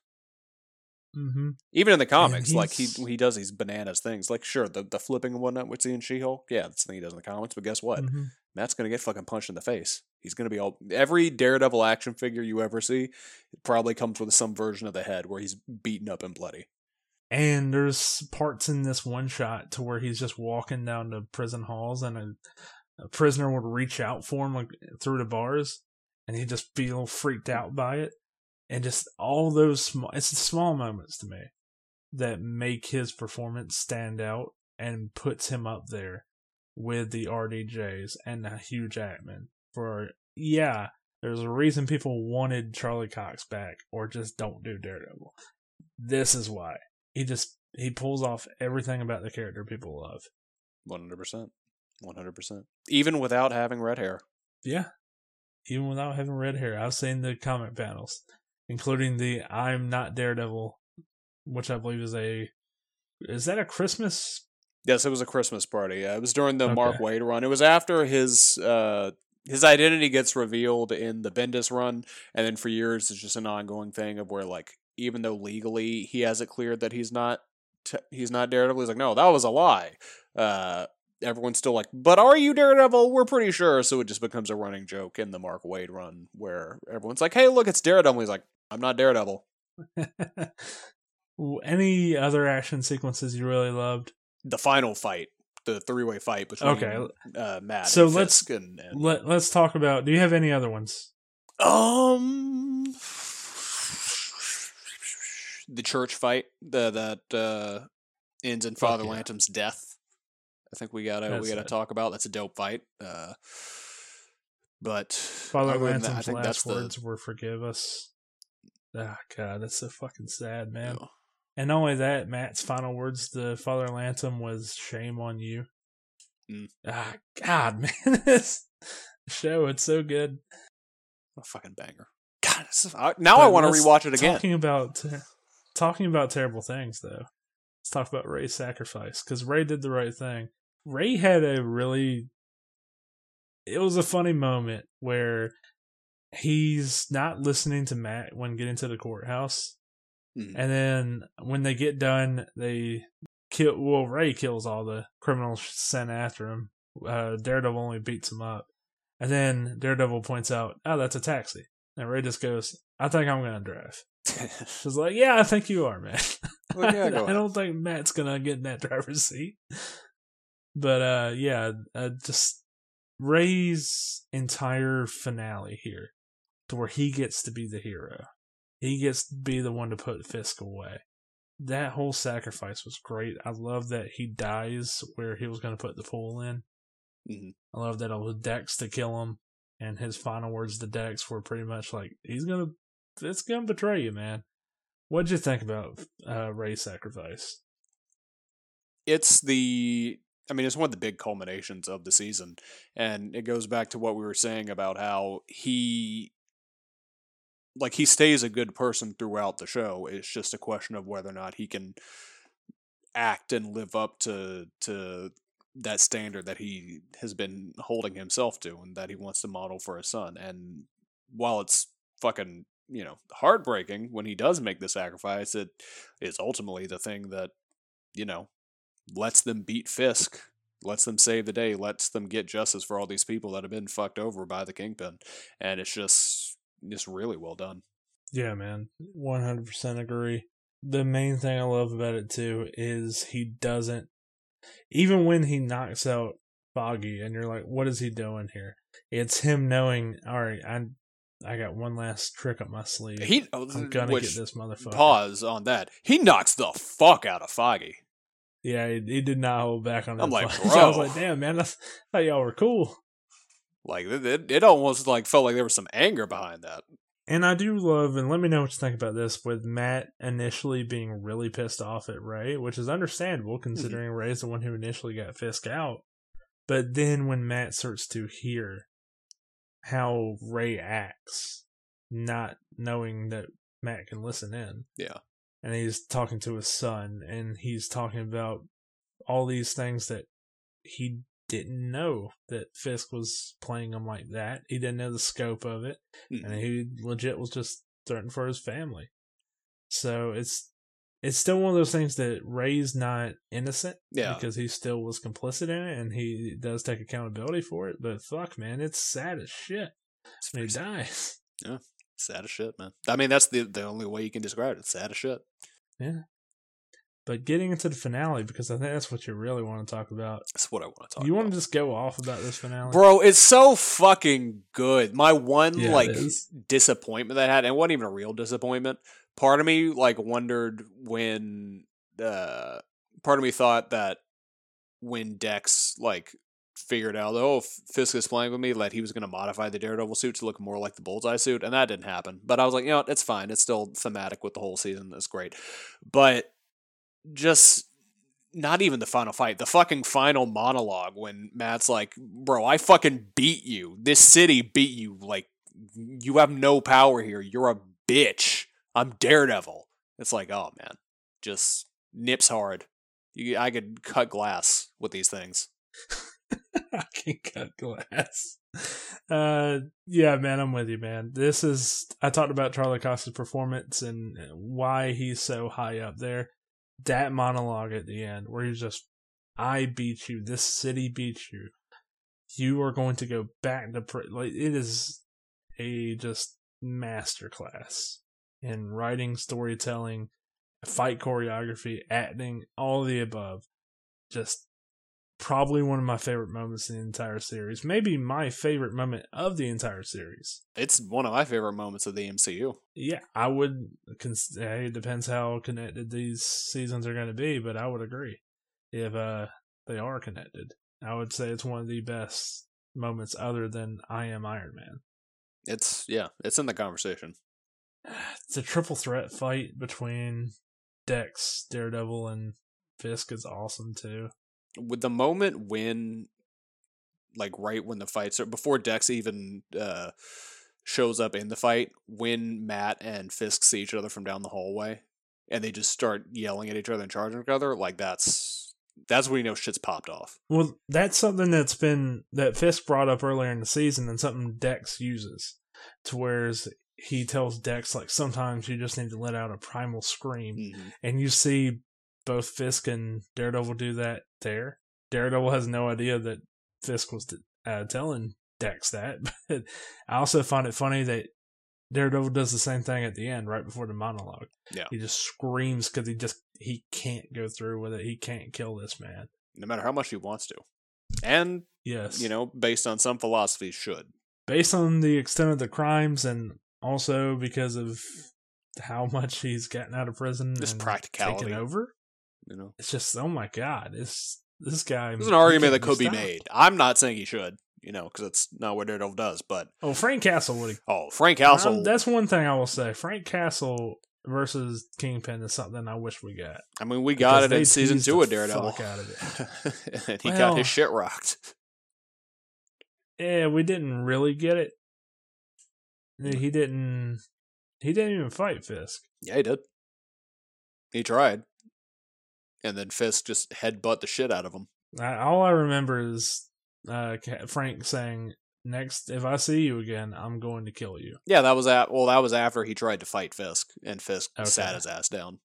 Mm-hmm. Even in the comics, like he does these bananas things. Like, sure, the flipping and whatnot we see in She-Hulk, yeah, that's the thing he does in the comics. But guess what? Mm-hmm. Matt's gonna get fucking punched in the face. He's gonna be every Daredevil action figure you ever see, it probably comes with some version of the head where he's beaten up and bloody. And there's parts in this one shot to where he's just walking down the prison halls, and a prisoner would reach out for him like, through the bars, and he'd just feel freaked out by it. And just all those it's the small moments to me that make his performance stand out and puts him up there with the RDJs and the Hugh Jackman. There's a reason people wanted Charlie Cox back, or just don't do Daredevil. This is why. He pulls off everything about the character people love. 100%. 100%. Even without having red hair. Yeah. Even without having red hair. I've seen the comic panels, including the I'm Not Daredevil, which I believe is that a Christmas? Yes, it was a Christmas party. Yeah, it was during the Mark Waid run. It was after his identity gets revealed in the Bendis run, and then for years it's just an ongoing thing of where, like, even though legally he has it cleared that he's not Daredevil, he's like, no, that was a lie. Everyone's still like, but are you Daredevil? We're pretty sure. So it just becomes a running joke in the Mark Waid run where everyone's like, hey, look, it's Daredevil. He's like, I'm not Daredevil. Any other action sequences you really loved? the final fight, the 3-way fight between Matt so and Fisk. Let's talk about. Do you have any other ones? The church fight that ends in Father Lantom's death. I think we gotta talk about. That's a dope fight. But Father Lantom's last words were "Forgive us." Ah, God, that's so fucking sad, man. No. And not only that, Matt's final words to Father Lantom was "Shame on you." Ah, God, man, this show, it's so good. A fucking banger. God, now I want to rewatch it again. Talking about terrible things, though. Let's talk about Ray's sacrifice, because Ray did the right thing. Ray had it was a funny moment where he's not listening to Matt when getting to the courthouse. And then when they get done, Ray kills all the criminals sent after him. Daredevil only beats him up. And then Daredevil points out, "Oh, that's a taxi." And Ray just goes, "I think I'm going to drive." She's like, "Yeah, I think you are, man." Well, yeah, I don't think Matt's going to get in that driver's seat. But, just Ray's entire finale here, to where he gets to be the hero. He gets to be the one to put Fisk away. That whole sacrifice was great. I love that he dies where he was going to put the pool in. I love that it was Dex to kill him, and his final words to Dex were pretty much like, it's gonna betray you, man. What'd you think about Ray's sacrifice? It's one of the big culminations of the season, and it goes back to what we were saying about how he stays a good person throughout the show. It's just a question of whether or not he can act and live up to that standard that he has been holding himself to and that he wants to model for his son. And while it's fucking, heartbreaking when he does make the sacrifice, it is ultimately the thing that, lets them beat Fisk, lets them save the day, lets them get justice for all these people that have been fucked over by the Kingpin. And it's just really well done. Yeah, man. 100% agree. The main thing I love about it, too, is he doesn't, even when he knocks out Foggy and you're like, what is he doing here? It's him knowing, all right, I got one last trick up my sleeve. I'm going to get this motherfucker. Pause on that. He knocks the fuck out of Foggy. Yeah, he did not hold back on that. I'm like, bro. I was like, damn, man, I thought y'all were cool. Like, it almost felt like there was some anger behind that. And I do love, and let me know what you think about this, with Matt initially being really pissed off at Ray, which is understandable considering Ray's the one who initially got Fisk out. But then when Matt starts to hear how Ray acts, not knowing that Matt can listen in. Yeah. And he's talking to his son, and he's talking about all these things that he didn't know that Fisk was playing him like that. He didn't know the scope of it, and he legit was just threatening for his family. So it's still one of those things that Ray's not innocent, because he still was complicit in it, and he does take accountability for it. But fuck, man, it's sad as shit when he dies. Yeah, sad as shit, man. I mean, that's the only way you can describe it. It's sad as shit. Yeah. But getting into the finale, because I think that's what you really want to talk about. That's what I want to talk about. You want to just go off about this finale? Bro, it's so fucking good. My one, disappointment that I had, and it wasn't even a real disappointment, part of me, wondered when, part of me thought that when Dex, figured out, Fisk is playing with me, that he was going to modify the Daredevil suit to look more like the Bullseye suit, and that didn't happen. But I was like, it's fine. It's still thematic with the whole season. That's great. But just not even the final fight, the fucking final monologue when Matt's like, bro, I fucking beat you. This city beat you. You have no power here. You're a bitch. I'm Daredevil. It's like, oh man, just nips hard. I could cut glass with these things. I can cut glass. Yeah, man, I'm with you, man. I talked about Charlie Cox's performance and why he's so high up there. That monologue at the end where he's just, I beat you. This city beat you. You are going to go back to it is a just masterclass in writing, storytelling, fight choreography, acting, all of the above. just probably one of my favorite moments in the entire series. Maybe my favorite moment of the entire series. It's one of my favorite moments of the MCU. Yeah, I would. It depends how connected these seasons are going to be, but I would agree if they are connected. I would say it's one of the best moments other than I Am Iron Man. It's in the conversation. It's a triple threat fight between Dex, Daredevil, and Fisk is awesome too. With the moment when, like, right when the fights are, before Dex even shows up in the fight, when Matt and Fisk see each other from down the hallway, and they just start yelling at each other and charging each other, like, that's when you know shit's popped off. Well, that's something that Fisk brought up earlier in the season, and something Dex uses, to whereas he tells Dex, like, sometimes you just need to let out a primal scream, and you see both Fisk and Daredevil do that there. Daredevil has no idea that Fisk was telling Dex that, but I also find it funny that Daredevil does the same thing at the end, right before the monologue. Yeah. He just screams because he can't go through with it. He can't kill this man. No matter how much he wants to. And, yes, you know, based on some philosophies, should. Based on the extent of the crimes, and also because of how much he's gotten out of prison Just and practicality. taken over. You know, it's just, oh my god, this guy. There's an argument that could be made. I'm not saying he should, you know, because it's not what Daredevil does. But Frank Castle would. Frank Castle. That's one thing I will say. Frank Castle versus Kingpin is something I wish we got. I mean, we got it in season 2 of Daredevil. Fuck out of it. And he got his shit rocked. Yeah, we didn't really get it. He didn't even fight Fisk. Yeah, he did. He tried. And then Fisk just headbutt the shit out of him. All I remember is Frank saying, "Next, if I see you again, I'm going to kill you." Yeah, that was after he tried to fight Fisk, and Fisk sat his ass down.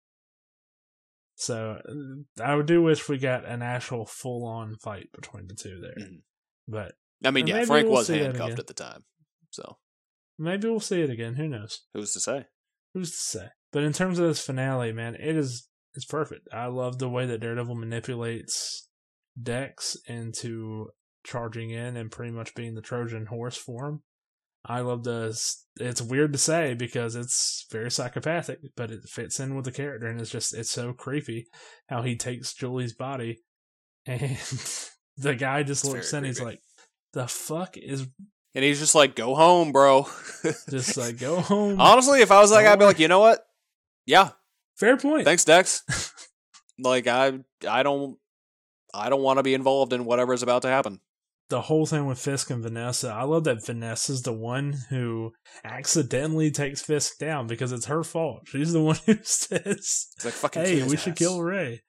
So I do wish we got an actual full-on fight between the two there. Mm-hmm. But I mean, yeah, Frank was handcuffed at the time, so maybe we'll see it again. Who knows? Who's to say? Who's to say? But in terms of this finale, man, it's perfect. I love the way that Daredevil manipulates Dex into charging in and pretty much being the Trojan horse for him. I love it's weird to say because it's very psychopathic, but it fits in with the character, and it's so creepy how he takes Julie's body and the guy just looks in, he's like, the fuck is... And he's just like, go home, bro. Just like, go home. Honestly, if I was that guy, I'd be like, you know what? Yeah. Fair point. Thanks, Dex. Like, I don't want to be involved in whatever's about to happen. The whole thing with Fisk and Vanessa, I love that Vanessa's the one who accidentally takes Fisk down because it's her fault. She's the one who says, like, hey, we should kill Ray.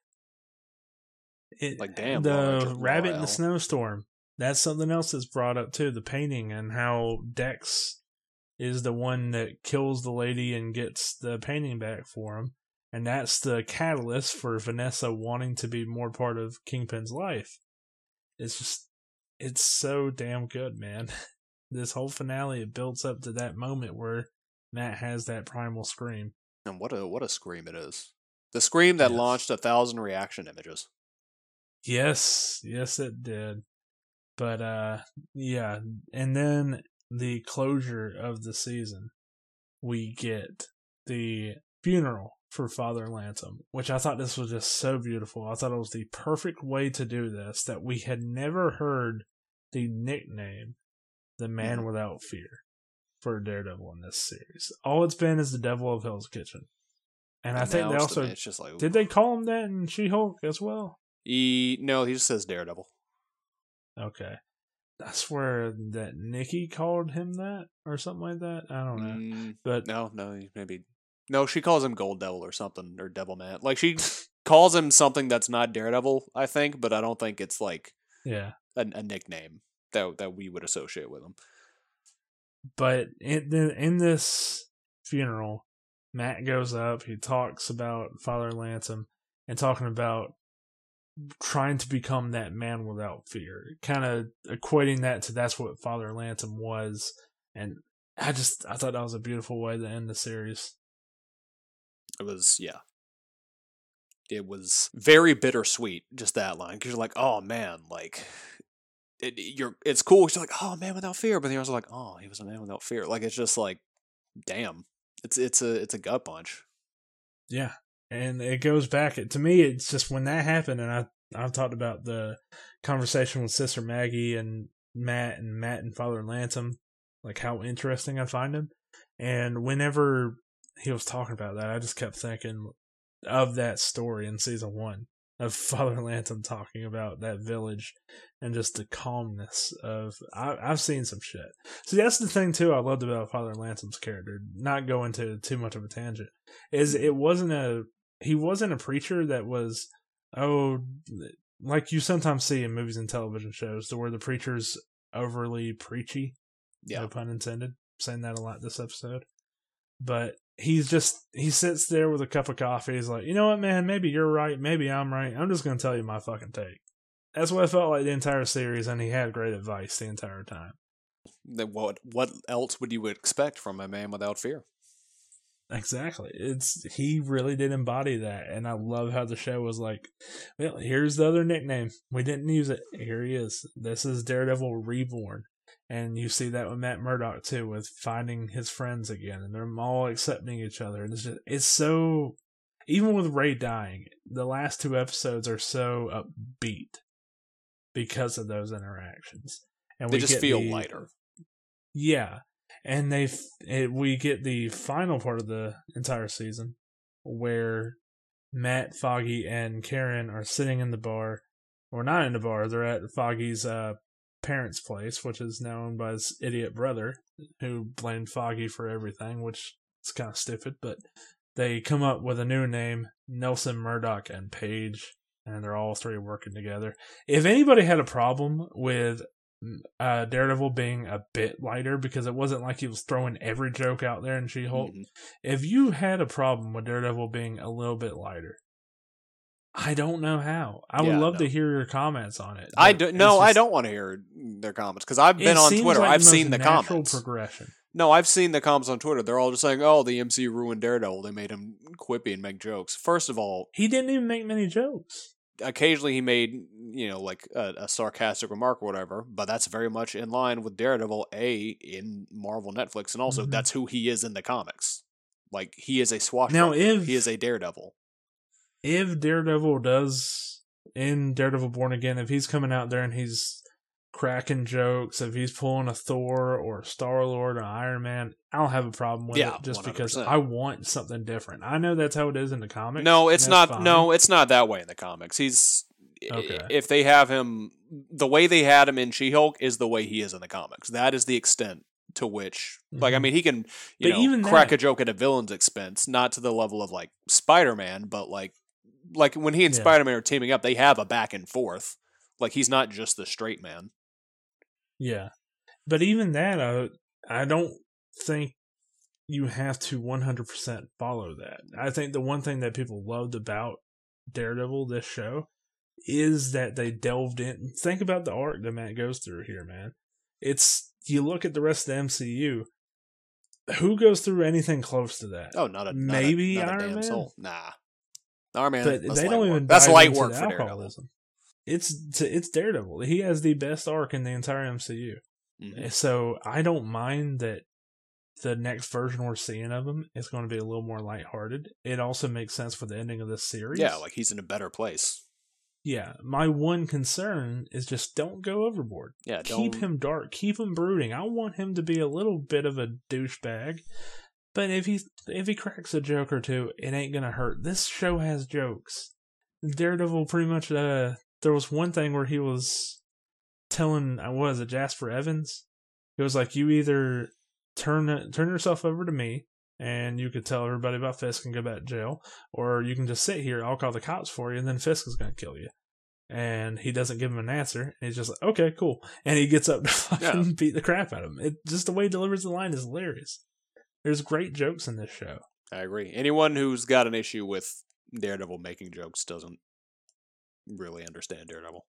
Like, damn. The rabbit in the snowstorm. That's something else that's brought up too, the painting and how Dex is the one that kills the lady and gets the painting back for him. And that's the catalyst for Vanessa wanting to be more part of Kingpin's life. It's so damn good, man. This whole finale, it builds up to that moment where Matt has that primal scream. And what a scream it is. The scream that launched 1,000 reaction images. Yes, it did. But, yeah. And then the closure of the season, we get the funeral for Father Lantom, which I thought this was just so beautiful. I thought it was the perfect way to do this, that we had never heard the nickname, the Man Without Fear, for Daredevil in this series. All it's been is the Devil of Hell's Kitchen. And I think they also... It's just like, did they call him that in She-Hulk as well? No, he just says Daredevil. Okay. I swear that Nikki called him that or something like that. I don't know. But no, maybe. No, she calls him Gold Devil or something, or Devil Man. Like, she calls him something that's not Daredevil, I think, but I don't think it's like a nickname that we would associate with him. But in this funeral, Matt goes up, he talks about Father Lantom and talking about trying to become that man without fear, kind of equating that to that's what Father Lantom was. And I thought that was a beautiful way to end the series. It was, yeah. it was very bittersweet, just that line, because you're like, oh man, like it's cool. You're like, oh, man without fear, but then you're also like, oh, he was a man without fear. Like it's just like, damn, it's a gut punch. Yeah, and it goes back to me. It's just when that happened, and I've talked about the conversation with Sister Maggie and Matt and Father Lantom, like how interesting I find him. And whenever he was talking about that, I just kept thinking of that story in season 1 of Father Lantom talking about that village and just the calmness of I've seen some shit. So that's the thing too I loved about Father Lantom's character. Not going to too much of a tangent, is he wasn't a preacher that was like you sometimes see in movies and television shows, to where the preacher's overly preachy. Yeah. No pun intended. I'm saying that a lot this episode. But he sits there with a cup of coffee. He's like, you know what, man? Maybe you're right. Maybe I'm right. I'm just going to tell you my fucking take. That's what I felt like the entire series, and he had great advice the entire time. Then what else would you expect from a man without fear? Exactly. He really did embody that, and I love how the show was like, well, here's the other nickname. We didn't use it. Here he is. This is Daredevil Reborn. And you see that with Matt Murdock too, with finding his friends again, and they're all accepting each other. And it's so, even with Ray dying, the last 2 episodes are so upbeat because of those interactions. And they just feel lighter. Yeah. And we get the final part of the entire season where Matt, Foggy, and Karen are sitting in the bar, or not in the bar, they're at Foggy's parents' place, which is now owned by his idiot brother, who blamed Foggy for everything, which is kind of stupid, but they come up with a new name, Nelson, Murdock, and Paige, and they're all 3 working together. If anybody had a problem with Daredevil being a bit lighter, because it wasn't like he was throwing every joke out there in She-Hulk, if you had a problem with Daredevil being a little bit lighter, I don't know how. I would love to hear your comments on it. I don't want to hear their comments, because I've been on Twitter. Like I've seen the comments. Progression. No, I've seen the comments on Twitter. They're all just saying, "Oh, the MCU ruined Daredevil. They made him quippy and make jokes." First of all, he didn't even make many jokes. Occasionally, he made like a sarcastic remark or whatever, but that's very much in line with Daredevil in Marvel Netflix, and also that's who he is in the comics. Like, he is a swashbuckler. He is a Daredevil. If Daredevil does, in Daredevil Born Again, if he's coming out there and he's cracking jokes, if he's pulling a Thor or a Star-Lord or Iron Man, I don't have a problem with it, just 100%. Because I want something different. I know that's how it is in the comics. No, it's not. Fine. No, it's not that way in the comics. He's okay. If they have him, the way they had him in She-Hulk is the way he is in the comics. That is the extent to which, like, I mean, he can crack a joke at a villain's expense, not to the level of like Spider-Man, but like when he and Spider-Man are teaming up, they have a back and forth. Like, he's not just the straight man. Yeah. But even that, I don't think you have to 100% follow that. I think the one thing that people loved about Daredevil, this show, is that they delved in. Think about the arc that Matt goes through here, man. You look at the rest of the MCU, who goes through anything close to that? Oh, not maybe not Iron Man? Soul. Nah. Iron Man, but they don't even that's light into work the for alcoholism. Daredevil. It's Daredevil. He has the best arc in the entire MCU. Mm-hmm. So I don't mind that the next version we're seeing of him is going to be a little more lighthearted. It also makes sense for the ending of this series. Yeah, like he's in a better place. Yeah, my one concern is just don't go overboard. Yeah, keep him dark, keep him brooding. I want him to be a little bit of a douchebag, but if he cracks a joke or two, it ain't gonna hurt. This show has jokes. Daredevil pretty much. There was one thing where he was telling, Jasper Evans? He was like, "You either turn yourself over to me, and you could tell everybody about Fisk and go back to jail, or you can just sit here, I'll call the cops for you, and then Fisk is going to kill you." And he doesn't give him an answer, and he's just like, "Okay, cool." And he gets up to fucking beat the crap out of him. Just the way he delivers the line is hilarious. There's great jokes in this show. I agree. Anyone who's got an issue with Daredevil making jokes doesn't really understand Daredevil.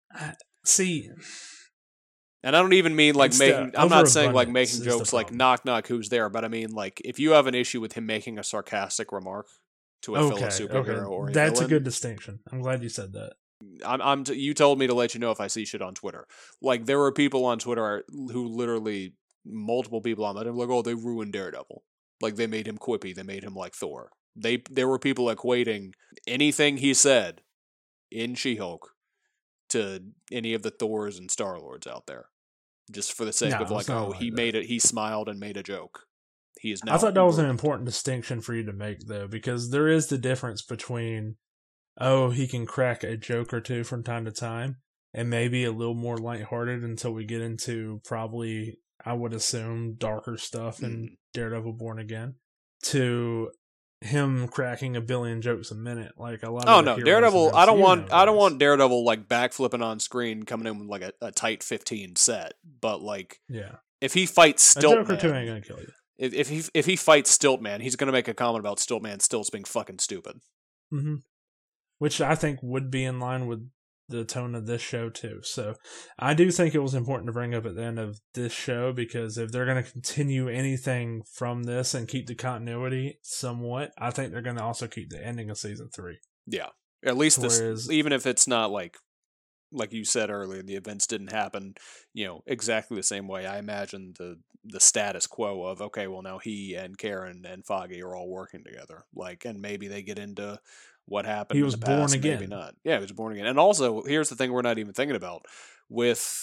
And I don't even mean like making. I'm not saying like making jokes like knock knock who's there, but I mean like if you have an issue with him making a sarcastic remark, to a fellow superhero or a That's villain. a good distinction. I'm glad you said that. You told me to let you know if I see shit on Twitter. Like, there were people on Twitter who literally, multiple people on that, are like, oh, they ruined Daredevil. Like, they made him quippy. They made him like Thor. There were people equating anything he said in She-Hulk to any of the Thors and Star-Lords out there. Just for the sake of like, oh, he smiled and made a joke. He is now. I thought that was an important distinction for you to make, though, because there is the difference between, oh, he can crack a joke or two from time to time, and maybe a little more lighthearted until we get into probably, I would assume, darker stuff in Daredevil Born Again, to him cracking a billion jokes a minute, like a lot. Oh no, Daredevil! I don't want Daredevil like backflipping on screen, coming in with like a tight 15 set. But like, yeah, if he fights Stiltman, a joke or two ain't gonna kill you. If he fights Stiltman, he's gonna make a comment about Stiltman still being fucking stupid. Mm-hmm. Which I think would be in line with the tone of this show too. So I do think it was important to bring up at the end of this show, because if they're going to continue anything from this and keep the continuity somewhat, I think they're going to also keep the ending of season 3. Yeah, at least this, even if it's not like you said earlier, the events didn't happen, exactly the same way. I imagine the status quo of, okay, well now he and Karen and Foggy are all working together, like, and maybe they get into what happened. He was in the past, born again. Maybe not. Yeah, he was born again. And also, here's the thing we're not even thinking about. With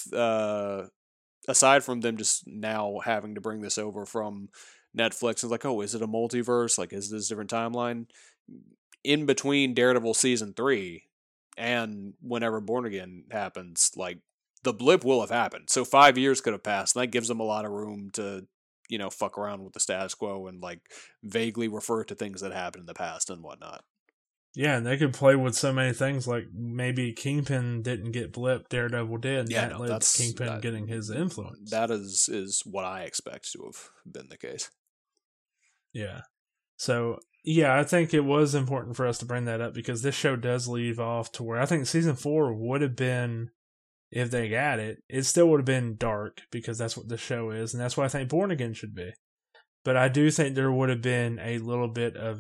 aside from them just now having to bring this over from Netflix, it's like, oh, is it a multiverse? Like, is this a different timeline? In between Daredevil season 3 and whenever Born Again happens, like, the blip will have happened. So 5 years could have passed, and that gives them a lot of room to, fuck around with the status quo and like vaguely refer to things that happened in the past and whatnot. Yeah, and they could play with so many things, like maybe Kingpin didn't get blipped, Daredevil did, and that led to Kingpin getting his influence. That is what I expect to have been the case. Yeah. So, yeah, I think it was important for us to bring that up, because this show does leave off to where I think season 4 would have been, if they got it still would have been dark, because that's what the show is, and that's what I think Born Again should be. But I do think there would have been a little bit of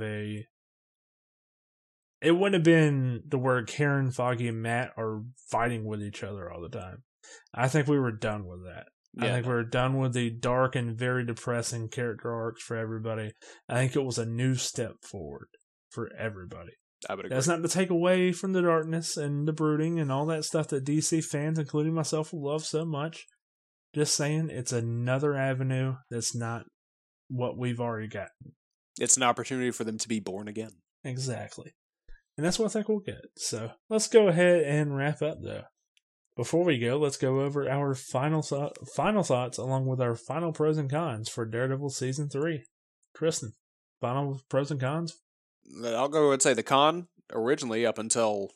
it wouldn't have been the where Karen, Foggy, and Matt are fighting with each other all the time. I think we were done with that. Yeah. I think we were done with the dark and very depressing character arcs for everybody. I think it was a new step forward for everybody. I would agree. That's not to take away from the darkness and the brooding and all that stuff that DC fans, including myself, love so much. Just saying, it's another avenue that's not what we've already gotten. It's an opportunity for them to be born again. Exactly. And that's what I think we'll get. So let's go ahead and wrap up, though. Before we go, let's go over our final thoughts along with our final pros and cons for Daredevil Season 3. Tristan, final pros and cons? I'll go and say the con, originally up until,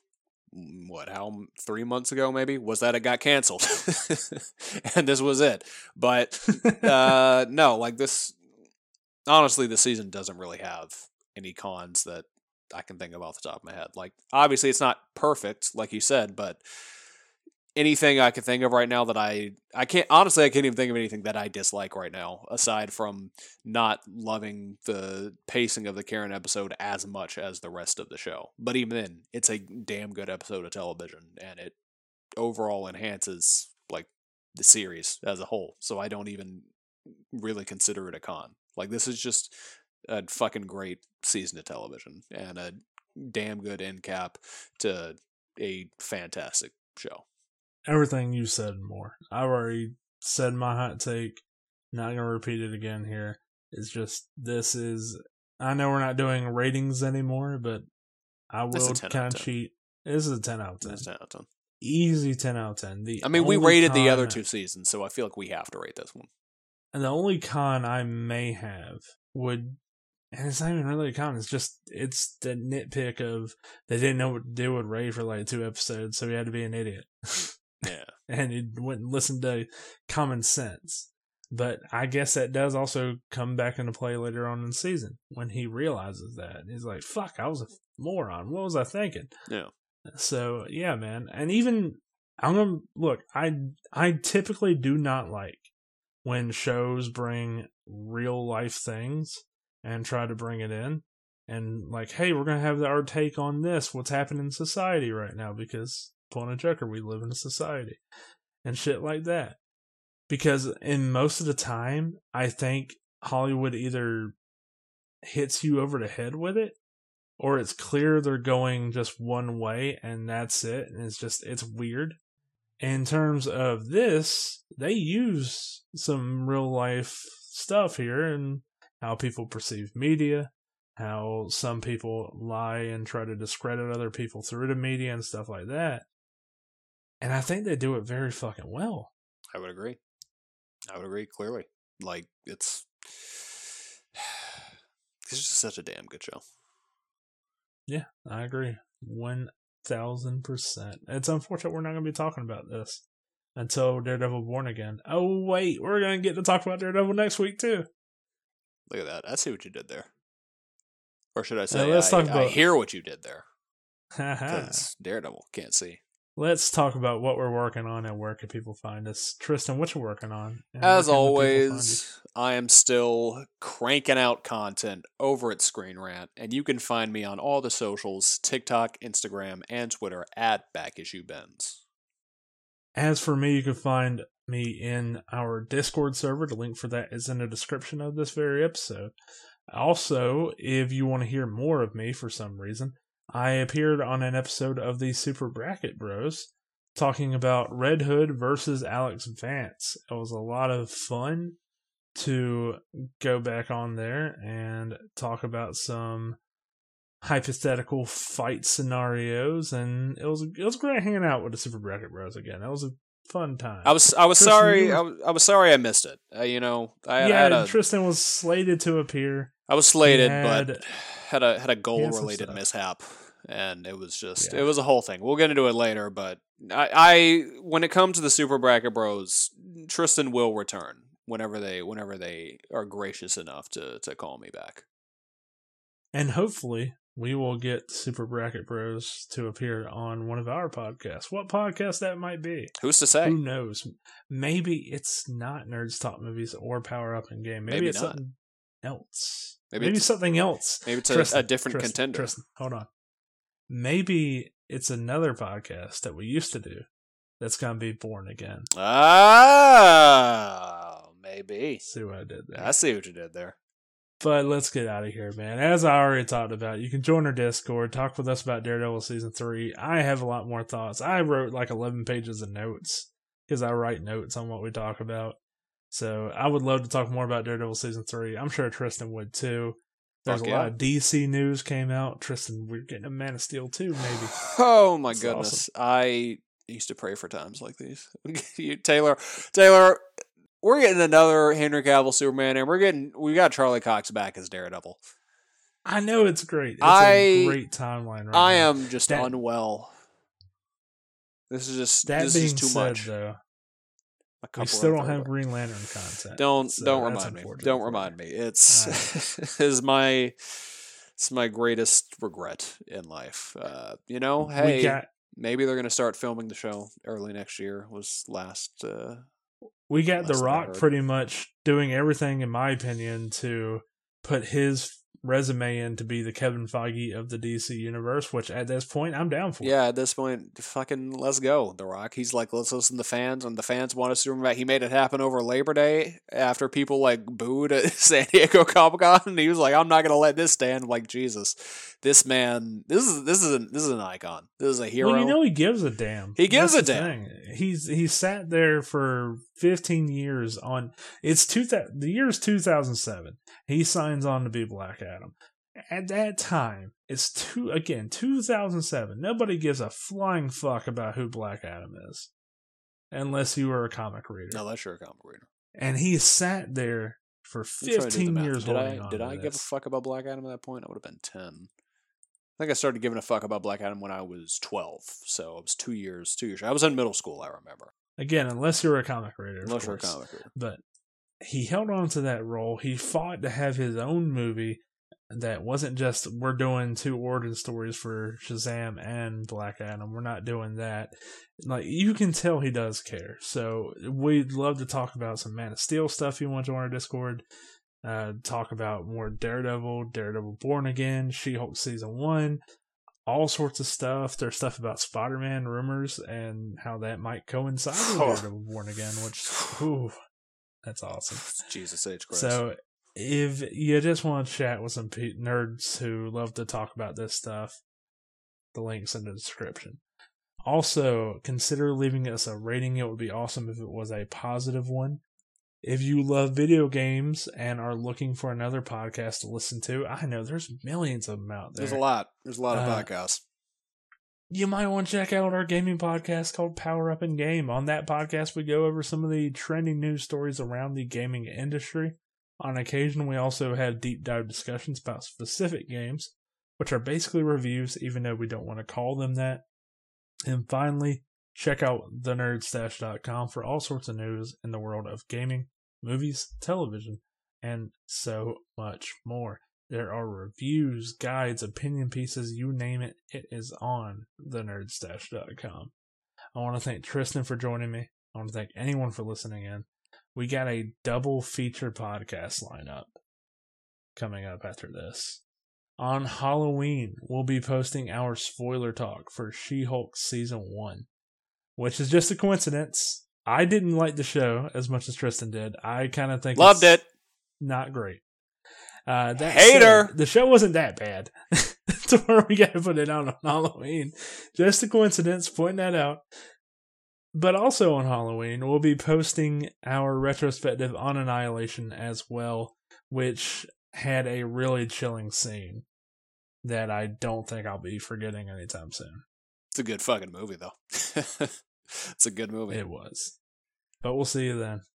3 months ago maybe, was that it got canceled. And this was it. But, no, like this, honestly, the season doesn't really have any cons that I can think of off the top of my head. Like, obviously it's not perfect, like you said, but anything I can think of right now that I can't even think of anything that I dislike right now, aside from not loving the pacing of the Karen episode as much as the rest of the show. But even then, it's a damn good episode of television, and it overall enhances like the series as a whole. So I don't even really consider it a con. Like, this is just a fucking great season of television and a damn good end cap to a fantastic show. Everything you said and more. I've already said my hot take. Not going to repeat it again here. It's just, I know we're not doing ratings anymore, but I will kind of cheat. This is a 10 out of 10. It's 10 out of 10. Easy 10 out of 10. We rated the other two seasons, so I feel like we have to rate this one. And the only con I may have would, and it's not even really a con, it's the nitpick of they didn't know what to do with Ray for like 2 episodes, so he had to be an idiot. Yeah. And he went and listened to common sense. But I guess that does also come back into play later on in the season when he realizes that. He's like, fuck, I was a moron. What was I thinking? Yeah. So, yeah, man. And even, I typically do not like when shows bring real life things and try to bring it in. and like, hey, we're gonna have our take on this, what's happening in society right now, because pulling a Joker, we live in a society and shit like that. Because in most of the time, I think Hollywood either hits you over the head with it, or it's clear they're going just one way and that's it, and it's weird. In terms of this, they use some real life stuff here and how people perceive media, how some people lie and try to discredit other people through the media and stuff like that. And I think they do it very fucking well. I would agree clearly. Like, it's just such a damn good show. Yeah, I agree. 1000%. It's unfortunate we're not going to be talking about this until Daredevil Born Again. Oh, wait, we're going to get to talk about Daredevil next week, too. Look at that. I see what you did there. Or should I say, I hear what you did there. Because Daredevil can't see. Let's talk about what we're working on and where can people find us. Tristan, what you working on? As always, I am still cranking out content over at Screen Rant, and you can find me on all the socials, TikTok, Instagram, and Twitter at BackIssueBens. As for me, you can find me in our Discord server. The link for that is in the description of this very episode. Also, if you want to hear more of me for some reason, I appeared on an episode of the Super Bracket Bros talking about Red Hood versus Alex Vance. It was a lot of fun to go back on there and talk about some hypothetical fight scenarios, and it was great hanging out with the Super Bracket Bros again. That was a fun time. I was sorry I missed it. Tristan was slated to appear. I was slated, but had a goal related mishap, and it was just it was a whole thing. We'll get into it later, but I when it comes to the Super Bracket Bros, Tristan will return whenever they are gracious enough to call me back. And hopefully we will get Super Bracket Bros to appear on one of our podcasts. What podcast that might be? Who's to say? Who knows? Maybe it's not Nerds Talk Movies or Power Up in Game. Maybe it's not something else. Maybe something else. Maybe it's a different contender. Tristan, hold on. Maybe it's another podcast that we used to do that's going to be born again. Maybe. See what I did there? I see what you did there. But let's get out of here, man. As I already talked about, you can join our Discord, talk with us about Daredevil Season 3. I have a lot more thoughts. I wrote like 11 pages of notes because I write notes on what we talk about. So I would love to talk more about Daredevil Season 3. I'm sure Tristan would too. There's a lot of DC news came out. Tristan, we're getting a Man of Steel too, maybe. Oh my goodness. Awesome. I used to pray for times like these. Taylor, we're getting another Henry Cavill Superman, and we got Charlie Cox back as Daredevil. I know it's great. It's a great timeline right now. I am just unwell. This is too much. Though, we still don't have Green Lantern content. Don't remind me. Don't remind me. It's is my greatest regret in life. Hey, maybe they're going to start filming the show early next year. Was last. We got The Rock pretty much doing everything, in my opinion, to put his resume in to be the Kevin Feige of the DC universe, which at this point I'm down for. Yeah, at this point, fucking let's go. The Rock, he's like, let's listen to the fans, and the fans want us to remember. He made it happen over Labor Day after people like booed at San Diego Comic-Con, and he was like, I'm not gonna let this stand. I'm like, Jesus, this man, this is an icon. This is a hero. Well, he gives a damn. He gives a damn. He sat there for 15 years on the year is 2007. He signs on to be Black Adam. At that time, it's 2007. Nobody gives a flying fuck about who Black Adam is, unless you were a comic reader. Unless you're a comic reader. And he sat there for 15 years. Did I give a fuck about Black Adam at that point? I would have been 10. I think I started giving a fuck about Black Adam when I was 12. So it was 2 years. I was in middle school, I remember. Again, unless you're a comic reader. Unless you're a comic reader. But he held on to that role. He fought to have his own movie that wasn't just, we're doing 2 origin stories for Shazam and Black Adam. We're not doing that. Like, you can tell he does care. So we'd love to talk about some Man of Steel stuff you want to join our Discord. talk about more Daredevil Born Again, She-Hulk Season 1, all sorts of stuff. There's stuff about Spider-Man rumors and how that might coincide with Daredevil Born Again, which, that's awesome. Jesus H. Christ. So, if you just want to chat with some nerds who love to talk about this stuff, the link's in the description. Also, consider leaving us a rating. It would be awesome if it was a positive one. If you love video games and are looking for another podcast to listen to, I know there's millions of them out there. There's a lot of podcasts. You might want to check out our gaming podcast called Power Up and Game. On that podcast, we go over some of the trending news stories around the gaming industry. On occasion, we also have deep dive discussions about specific games, which are basically reviews, even though we don't want to call them that. And finally, check out thenerdstash.com for all sorts of news in the world of gaming, movies, television, and so much more. There are reviews, guides, opinion pieces, you name it, it is on thenerdstash.com. I want to thank Tristan for joining me. I want to thank anyone for listening in. We got a double feature podcast lineup coming up after this. On Halloween, we'll be posting our spoiler talk for She-Hulk Season 1, which is just a coincidence. I didn't like the show as much as Tristan did. I kind of think Loved it. Not great. Hater! Said, the show wasn't that bad to where we got to put it out on Halloween. Just a coincidence, pointing that out. But also on Halloween, we'll be posting our retrospective on Annihilation as well, which had a really chilling scene that I don't think I'll be forgetting anytime soon. It's a good fucking movie, though. It's a good movie. It was. But we'll see you then.